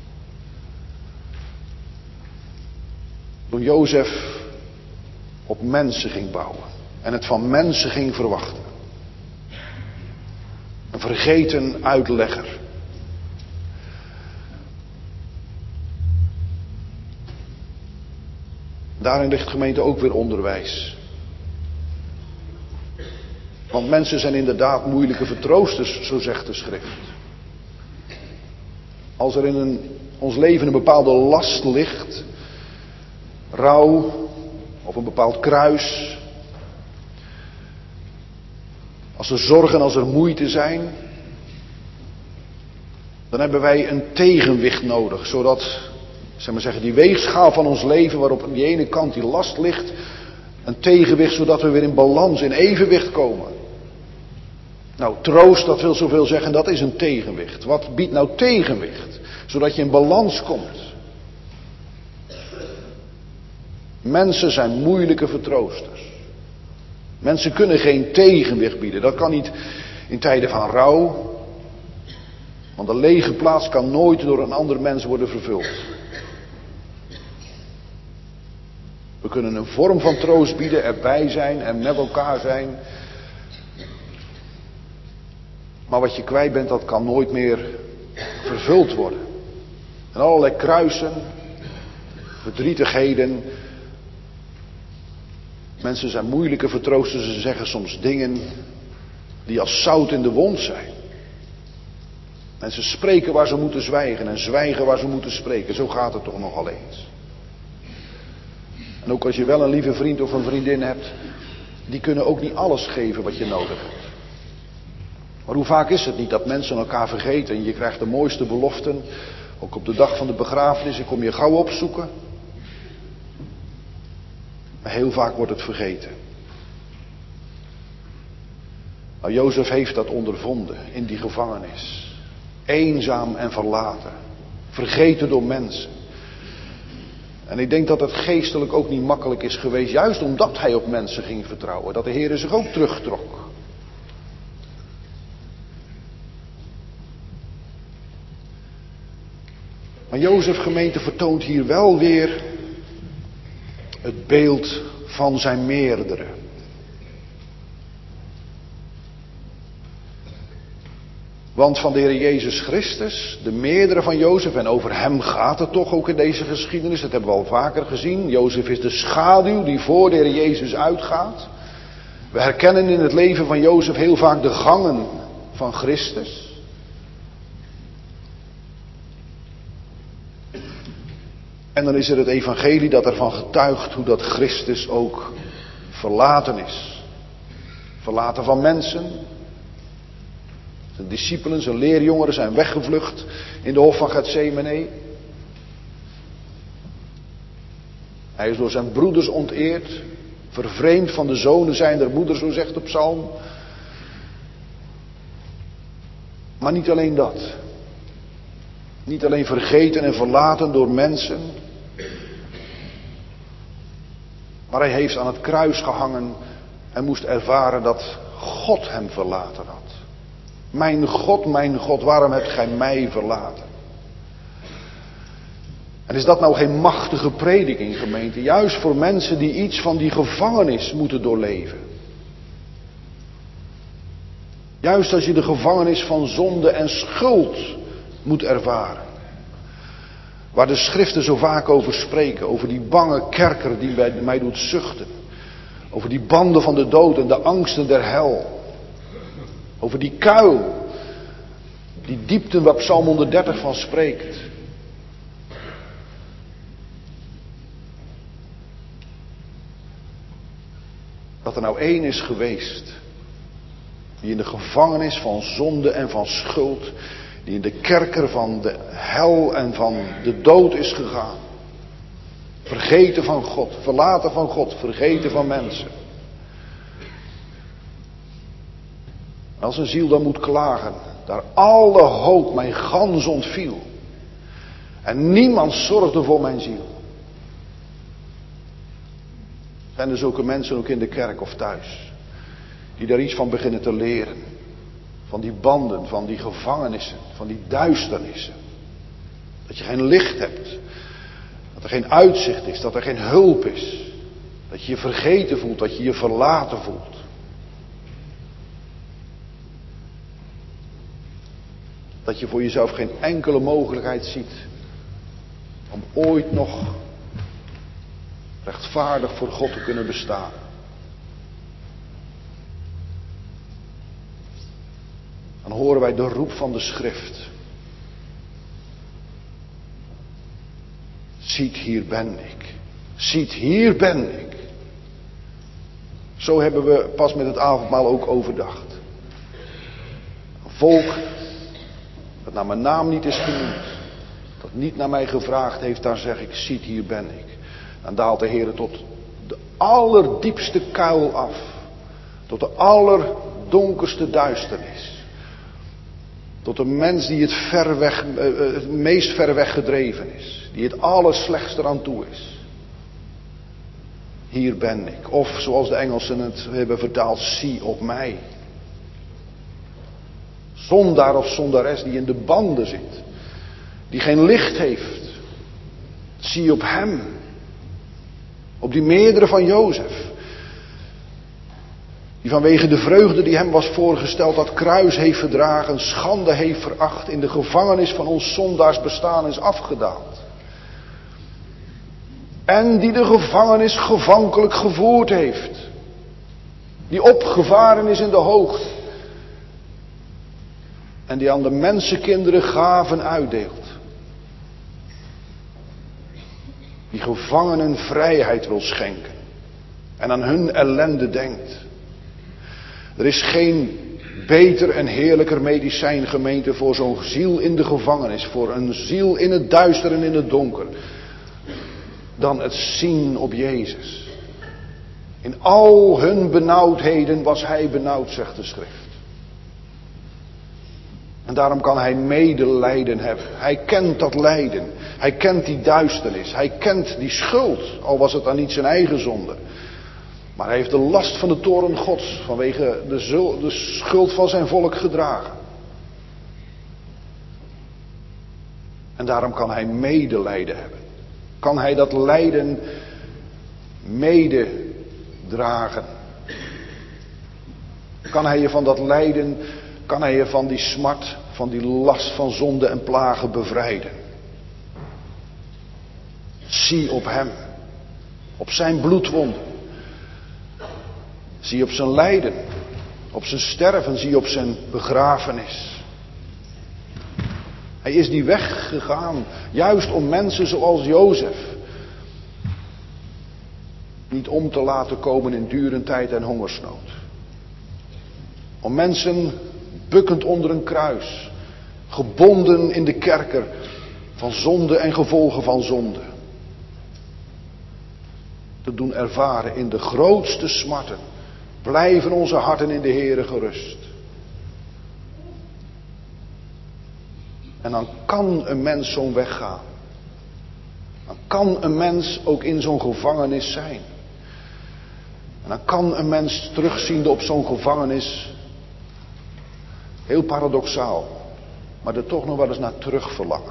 Toen Jozef op mensen ging bouwen. En het van mensen ging verwachten. Een vergeten uitlegger. Daarin ligt, gemeente, ook weer onderwijs. Want mensen zijn inderdaad moeilijke vertroosters, zo zegt de schrift. Als er in ons leven een bepaalde last ligt, rouw of een bepaald kruis, als er zorgen, als er moeite zijn, dan hebben wij een tegenwicht nodig, zodat, zeg maar zeggen, die weegschaal van ons leven, waarop aan die ene kant die last ligt, een tegenwicht, zodat we weer in balans, in evenwicht komen. Nou, troost, dat wil zoveel zeggen, dat is een tegenwicht. Wat biedt nou tegenwicht? Zodat je in balans komt. Mensen zijn moeilijke vertroosters. Mensen kunnen geen tegenwicht bieden. Dat kan niet in tijden van rouw. Want een lege plaats kan nooit door een ander mens worden vervuld. We kunnen een vorm van troost bieden, erbij zijn en met elkaar zijn. Maar wat je kwijt bent, dat kan nooit meer vervuld worden. En allerlei kruisen, verdrietigheden. Mensen zijn moeilijke vertroosters, ze zeggen soms dingen die als zout in de wond zijn. Mensen spreken waar ze moeten zwijgen en zwijgen waar ze moeten spreken. Zo gaat het toch nogal eens. En ook als je wel een lieve vriend of een vriendin hebt, die kunnen ook niet alles geven wat je nodig hebt. Maar hoe vaak is het niet dat mensen elkaar vergeten en je krijgt de mooiste beloften, ook op de dag van de begrafenis, ik kom je gauw opzoeken. Maar heel vaak wordt het vergeten. Nou, Jozef heeft dat ondervonden in die gevangenis. Eenzaam en verlaten. Vergeten door mensen. En ik denk dat het geestelijk ook niet makkelijk is geweest, juist omdat hij op mensen ging vertrouwen. Dat de Heer zich ook terugtrok. Maar Jozef, gemeente, vertoont hier wel weer het beeld van zijn meerdere. Want van de Heer Jezus Christus, de meerdere van Jozef, en over hem gaat het toch ook in deze geschiedenis, dat hebben we al vaker gezien. Jozef is de schaduw die voor de Heer Jezus uitgaat. We herkennen in het leven van Jozef heel vaak de gangen van Christus. En dan is er het evangelie dat ervan getuigt hoe dat Christus ook verlaten is. Verlaten van mensen. Zijn discipelen, zijn leerjongeren zijn weggevlucht in de hof van Getsemane. Hij is door zijn broeders onteerd. Vervreemd van de zonen zijner moeder, zo zegt de psalm. Maar niet alleen dat. Niet alleen vergeten en verlaten door mensen. Maar hij heeft aan het kruis gehangen en moest ervaren dat God hem verlaten had. Mijn God, waarom hebt gij mij verlaten? En is dat nou geen machtige prediking, gemeente? Juist voor mensen die iets van die gevangenis moeten doorleven. Juist als je de gevangenis van zonde en schuld moet ervaren. Waar de schriften zo vaak over spreken. Over die bange kerker die mij doet zuchten. Over die banden van de dood en de angsten der hel. Over die kuil. Die diepten waar Psalm 130 van spreekt. Dat er nou één is geweest. Die in de gevangenis van zonde en van schuld. Die in de kerker van de hel en van de dood is gegaan. Vergeten van God, verlaten van God, vergeten van mensen. Als een ziel dan moet klagen, daar alle hoop mij gans ontviel. En niemand zorgde voor mijn ziel. Zijn er zulke mensen ook in de kerk of thuis, die daar iets van beginnen te leren. Van die banden, van die gevangenissen, van die duisternissen. Dat je geen licht hebt. Dat er geen uitzicht is, dat er geen hulp is. Dat je je vergeten voelt, dat je je verlaten voelt. Dat je voor jezelf geen enkele mogelijkheid ziet om ooit nog rechtvaardig voor God te kunnen bestaan. Dan horen wij de roep van de schrift. Ziet, hier ben ik. Ziet, hier ben ik. Zo hebben we pas met het avondmaal ook overdacht. Een volk dat naar mijn naam niet is genoemd. Dat niet naar mij gevraagd heeft, daar zeg ik, ziet, hier ben ik. Dan daalt de Heer tot de allerdiepste kuil af. Tot de allerdonkerste duisternis. Tot een mens die het meest ver weg gedreven is. Die het allerslechtste aan toe is. Hier ben ik. Of zoals de Engelsen het hebben vertaald, zie op mij. Zondaar of zondares die in de banden zit. Die geen licht heeft. Zie op hem. Op die meerdere van Jozef. Die vanwege de vreugde die hem was voorgesteld dat kruis heeft verdragen, schande heeft veracht, in de gevangenis van ons zondaars bestaan is afgedaald. En die de gevangenis gevankelijk gevoerd heeft. Die opgevaren is in de hoogte. En die aan de mensenkinderen gaven uitdeelt. Die gevangenen vrijheid wil schenken. En aan hun ellende denkt. Er is geen beter en heerlijker medicijn, gemeente, voor zo'n ziel in de gevangenis. Voor een ziel in het duister en in het donker. Dan het zien op Jezus. In al hun benauwdheden was hij benauwd, zegt de schrift. En daarom kan hij medelijden hebben. Hij kent dat lijden. Hij kent die duisternis. Hij kent die schuld. Al was het dan niet zijn eigen zonde. Maar hij heeft de last van de toorn Gods. Vanwege de schuld van zijn volk gedragen. En daarom kan hij medelijden hebben. Kan hij dat lijden mededragen. Kan hij je van dat lijden, kan hij je van die smart, van die last van zonde en plagen bevrijden. Zie op hem. Op zijn bloedwonden. Zie op zijn lijden. Op zijn sterven. Zie op zijn begrafenis. Hij is die weg gegaan. Juist om mensen zoals Jozef. Niet om te laten komen in durentijd en hongersnood. Om mensen bukkend onder een kruis. Gebonden in de kerker. Van zonde en gevolgen van zonde. Te doen ervaren in de grootste smarten. Blijven onze harten in de Heere gerust. En dan kan een mens zo'n weg gaan. Dan kan een mens ook in zo'n gevangenis zijn. En dan kan een mens terugziende op zo'n gevangenis. Heel paradoxaal. Maar er toch nog wel eens naar terug verlangen.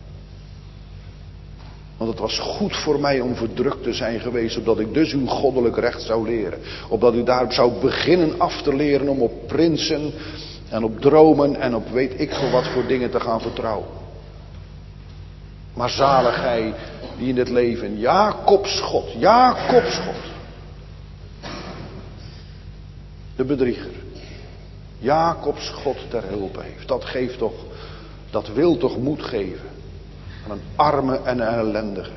Want het was goed voor mij om verdrukt te zijn geweest, opdat ik dus uw goddelijk recht zou leren. Opdat u daar zou beginnen af te leren om op prinsen en op dromen en op weet ik veel wat voor dingen te gaan vertrouwen. Maar zalig gij die in het leven Jacobs God, de bedrieger, Jacobs God ter hulp heeft. Dat wil toch moed geven aan een arme en een ellendige.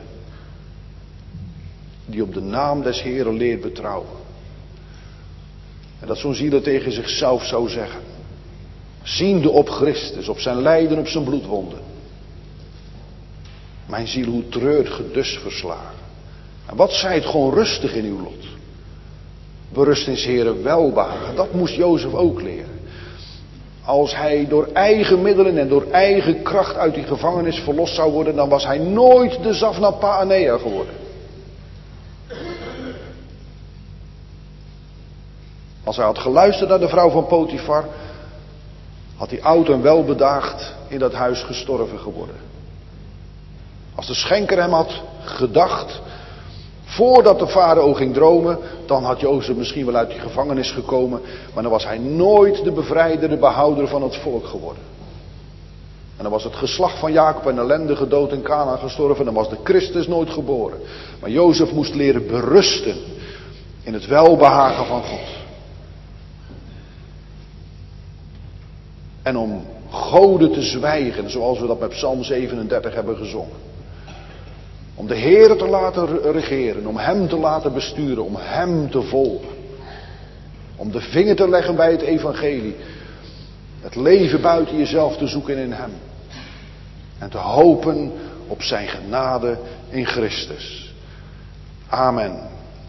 Die op de naam des Heeren leert betrouwen. En dat zo'n ziel tegen zichzelf zou zeggen. Ziende op Christus, op zijn lijden, op zijn bloedwonden. Mijn ziel, hoe treurt ge dus verslagen. En wat zijt gewoon rustig in uw lot. Berust in 's Heeren welbehagen. Dat moest Jozef ook leren. Als hij door eigen middelen en door eigen kracht uit die gevangenis verlost zou worden, dan was hij nooit de Zaphnath Paaneah geworden. Als hij had geluisterd naar de vrouw van Potifar, had hij oud en welbedaagd in dat huis gestorven geworden. Als de schenker hem had gedacht, voordat de farao ging dromen, dan had Jozef misschien wel uit die gevangenis gekomen, maar dan was hij nooit de bevrijder, de behouder van het volk geworden. En dan was het geslacht van Jacob en ellende gedood in Canaan gestorven, en dan was de Christus nooit geboren. Maar Jozef moest leren berusten in het welbehagen van God. En om goden te zwijgen, zoals we dat met Psalm 37 hebben gezongen. Om de Heere te laten regeren, om hem te laten besturen, om hem te volgen. Om de vinger te leggen bij het evangelie. Het leven buiten jezelf te zoeken in hem. En te hopen op zijn genade in Christus. Amen.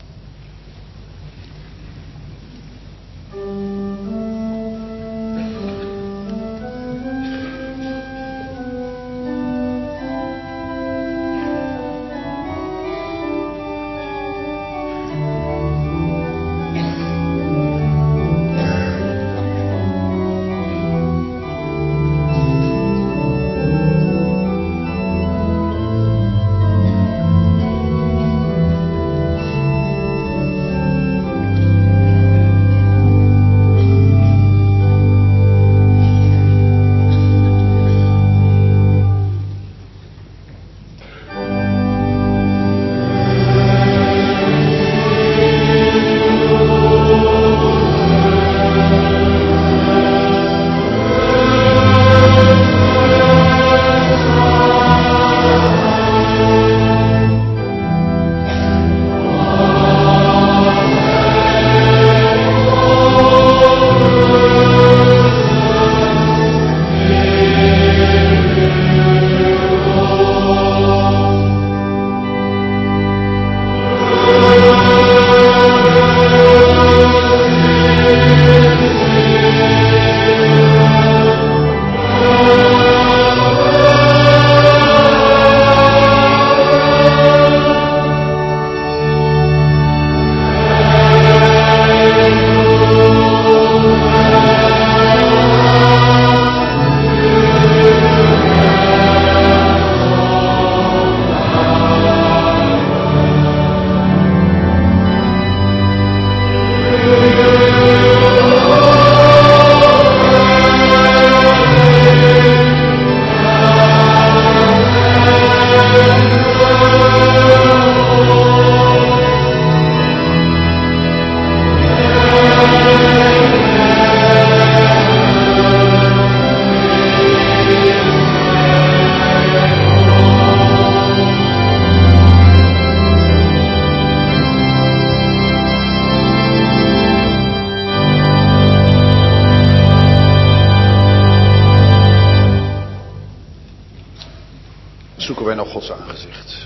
Zoeken wij nog Gods aangezicht.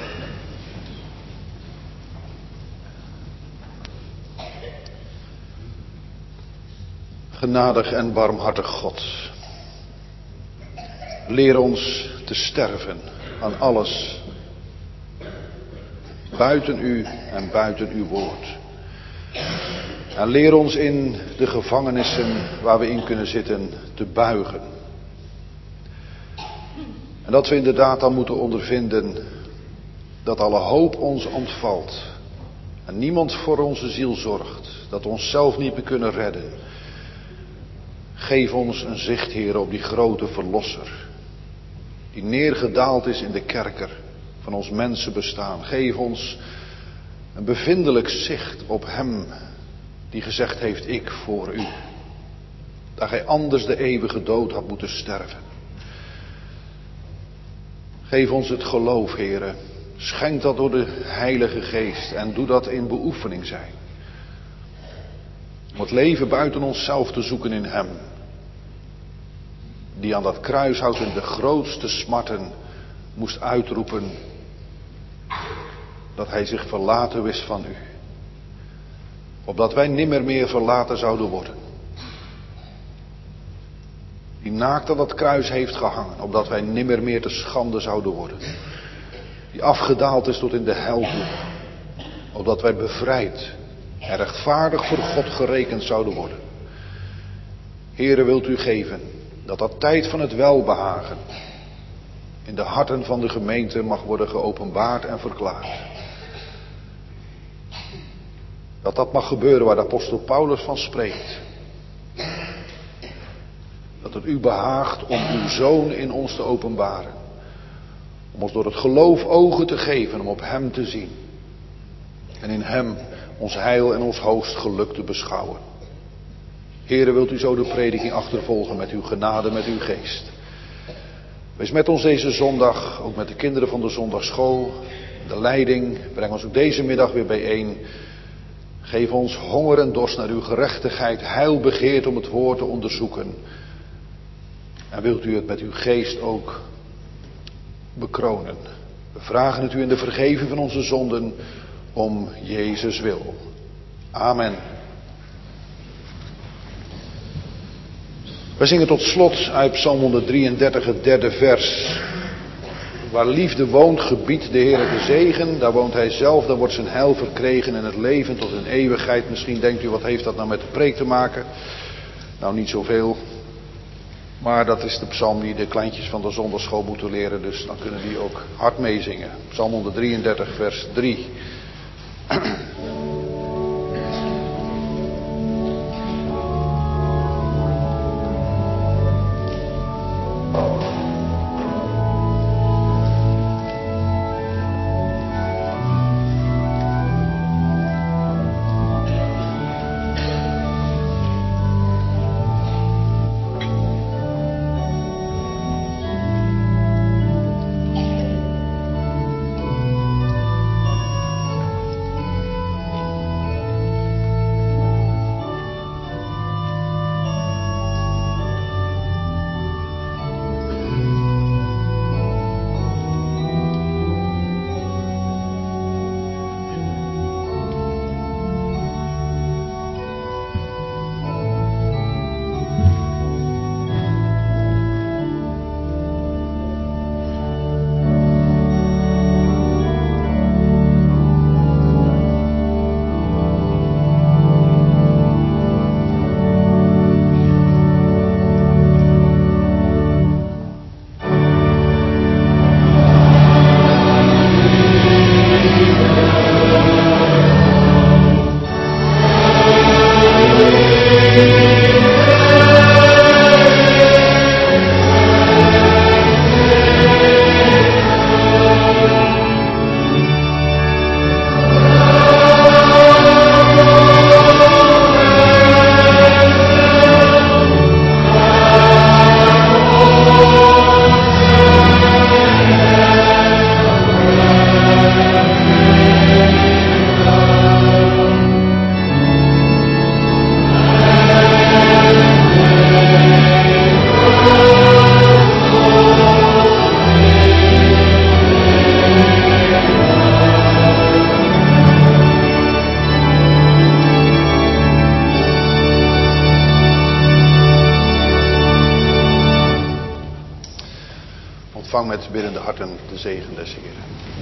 Genadig en barmhartig God. Leer ons te sterven aan alles buiten u en buiten uw woord. En leer ons in de gevangenissen waar we in kunnen zitten te buigen. En dat we inderdaad dan moeten ondervinden dat alle hoop ons ontvalt. En niemand voor onze ziel zorgt. Dat we onszelf niet meer kunnen redden. Geef ons een zicht, Heer, op die grote verlosser. Die neergedaald is in de kerker van ons mensenbestaan. Geef ons een bevindelijk zicht op hem die gezegd heeft, ik voor u. Dat gij anders de eeuwige dood had moeten sterven. Geef ons het geloof, Heere. Schenk dat door de Heilige Geest en doe dat in beoefening zijn. Om het leven buiten onszelf te zoeken in Hem. Die aan dat kruishout in de grootste smarten moest uitroepen dat Hij zich verlaten wist van U. Opdat wij nimmer meer verlaten zouden worden. Die naakt aan dat kruis heeft gehangen, opdat wij nimmer meer te schande zouden worden. Die afgedaald is tot in de hel toe, opdat wij bevrijd en rechtvaardig voor God gerekend zouden worden. Heere, wilt U geven dat dat tijd van het welbehagen in de harten van de gemeente mag worden geopenbaard en verklaard. Dat dat mag gebeuren waar de apostel Paulus van spreekt. Dat het U behaagt om Uw Zoon in ons te openbaren. Om ons door het geloof ogen te geven om op Hem te zien. En in Hem ons heil en ons hoogst geluk te beschouwen. Heere, wilt U zo de prediking achtervolgen met Uw genade, met Uw geest. Wees met ons deze zondag, ook met de kinderen van de zondagschool. De leiding, breng ons ook deze middag weer bijeen. Geef ons honger en dorst naar Uw gerechtigheid, heil begeerd om het woord te onderzoeken. En wilt U het met Uw geest ook bekronen. We vragen het U in de vergeving van onze zonden om Jezus wil. Amen. We zingen tot slot uit Psalm 133 het derde vers. Waar liefde woont, gebiedt de Heer de zegen. Daar woont Hij zelf, daar wordt zijn heil verkregen en het leven tot een eeuwigheid. Misschien denkt u, wat heeft dat nou met de preek te maken? Nou, niet zoveel. Maar dat is de psalm die de kleintjes van de zondagschool moeten leren. Dus dan kunnen die ook hard meezingen. Psalm 133 vers 3. Ontvang met biddende harten de zegen des Heeren.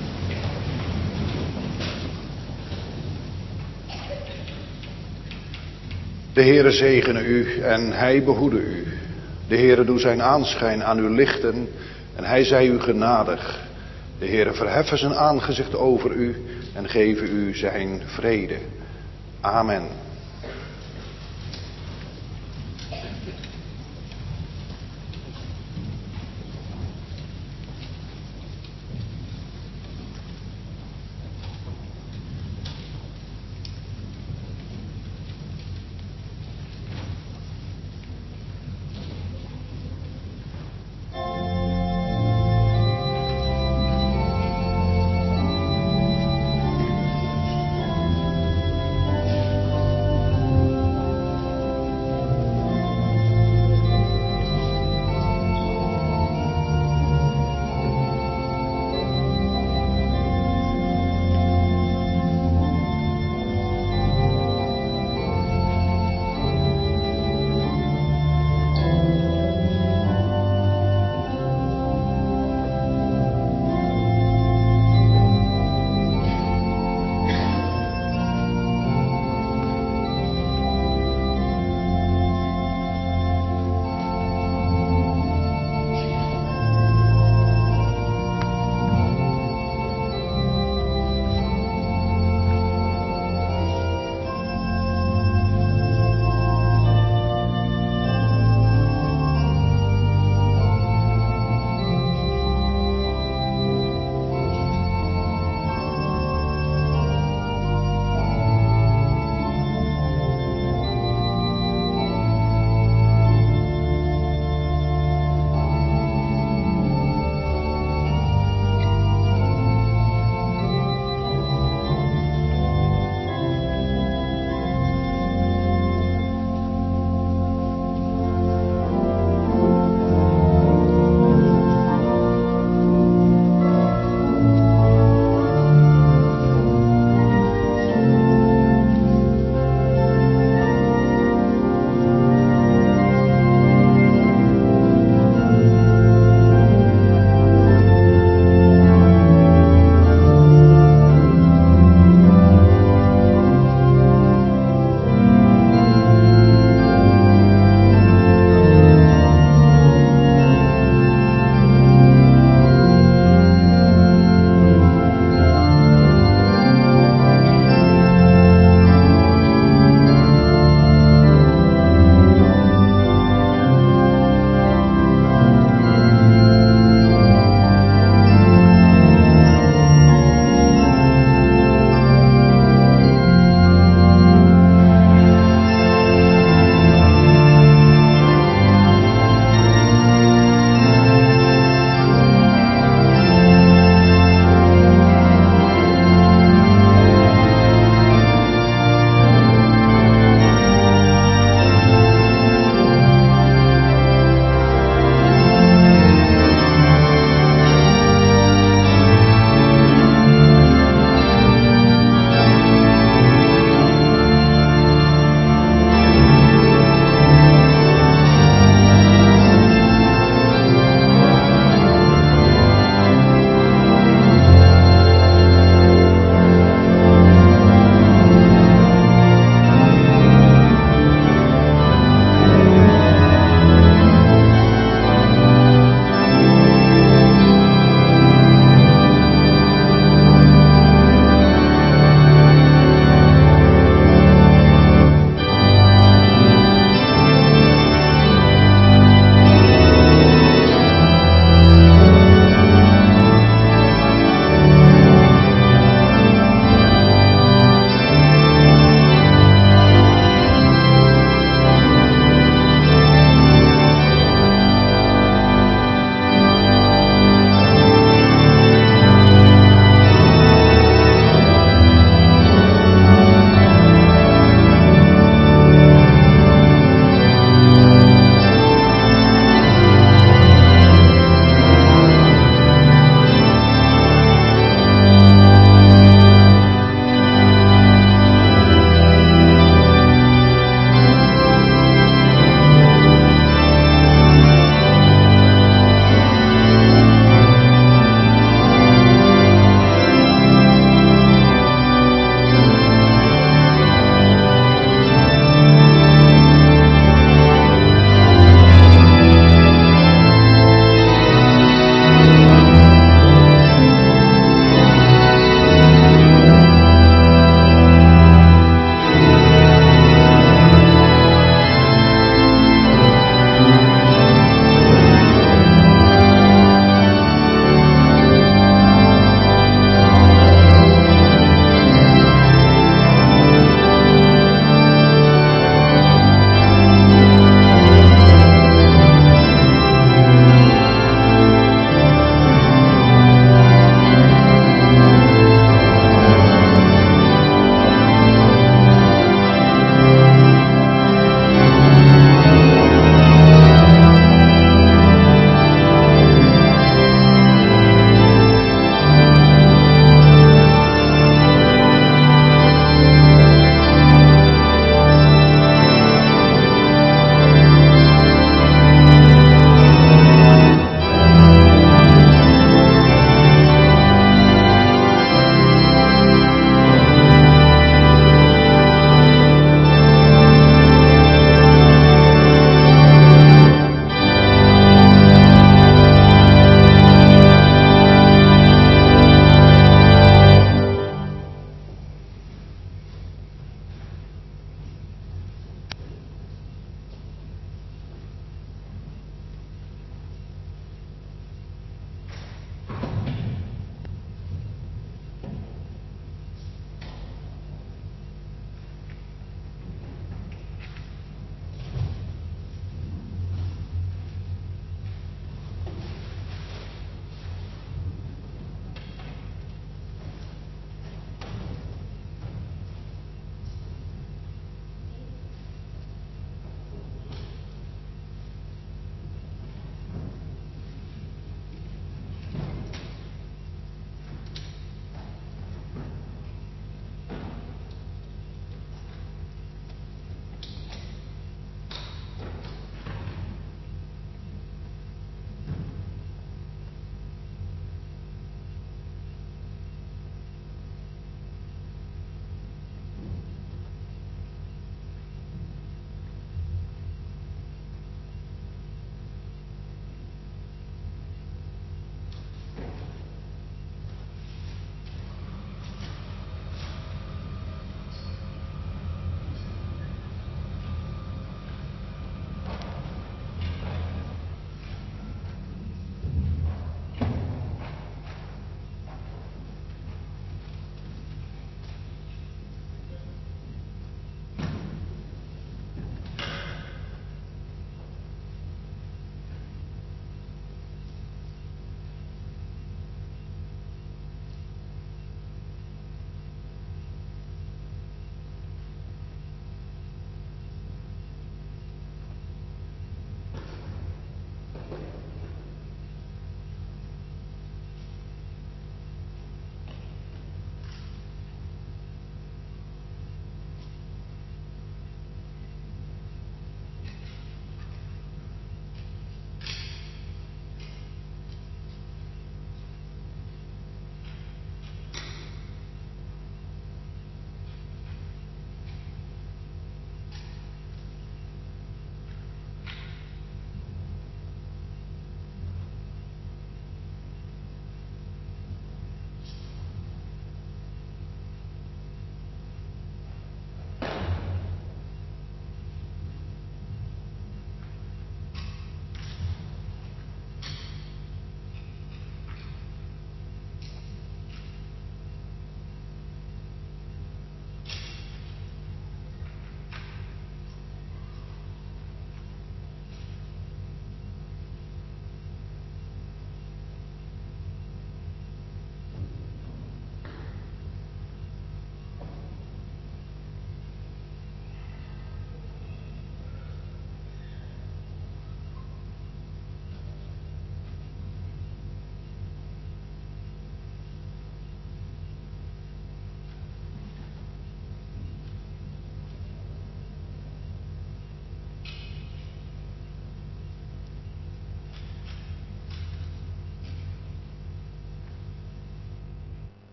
De Heere zegene u en Hij behoede u. De Heere doe zijn aanschijn aan u lichten en Hij zij u genadig. De Heere verheffen zijn aangezicht over u en geven u zijn vrede. Amen.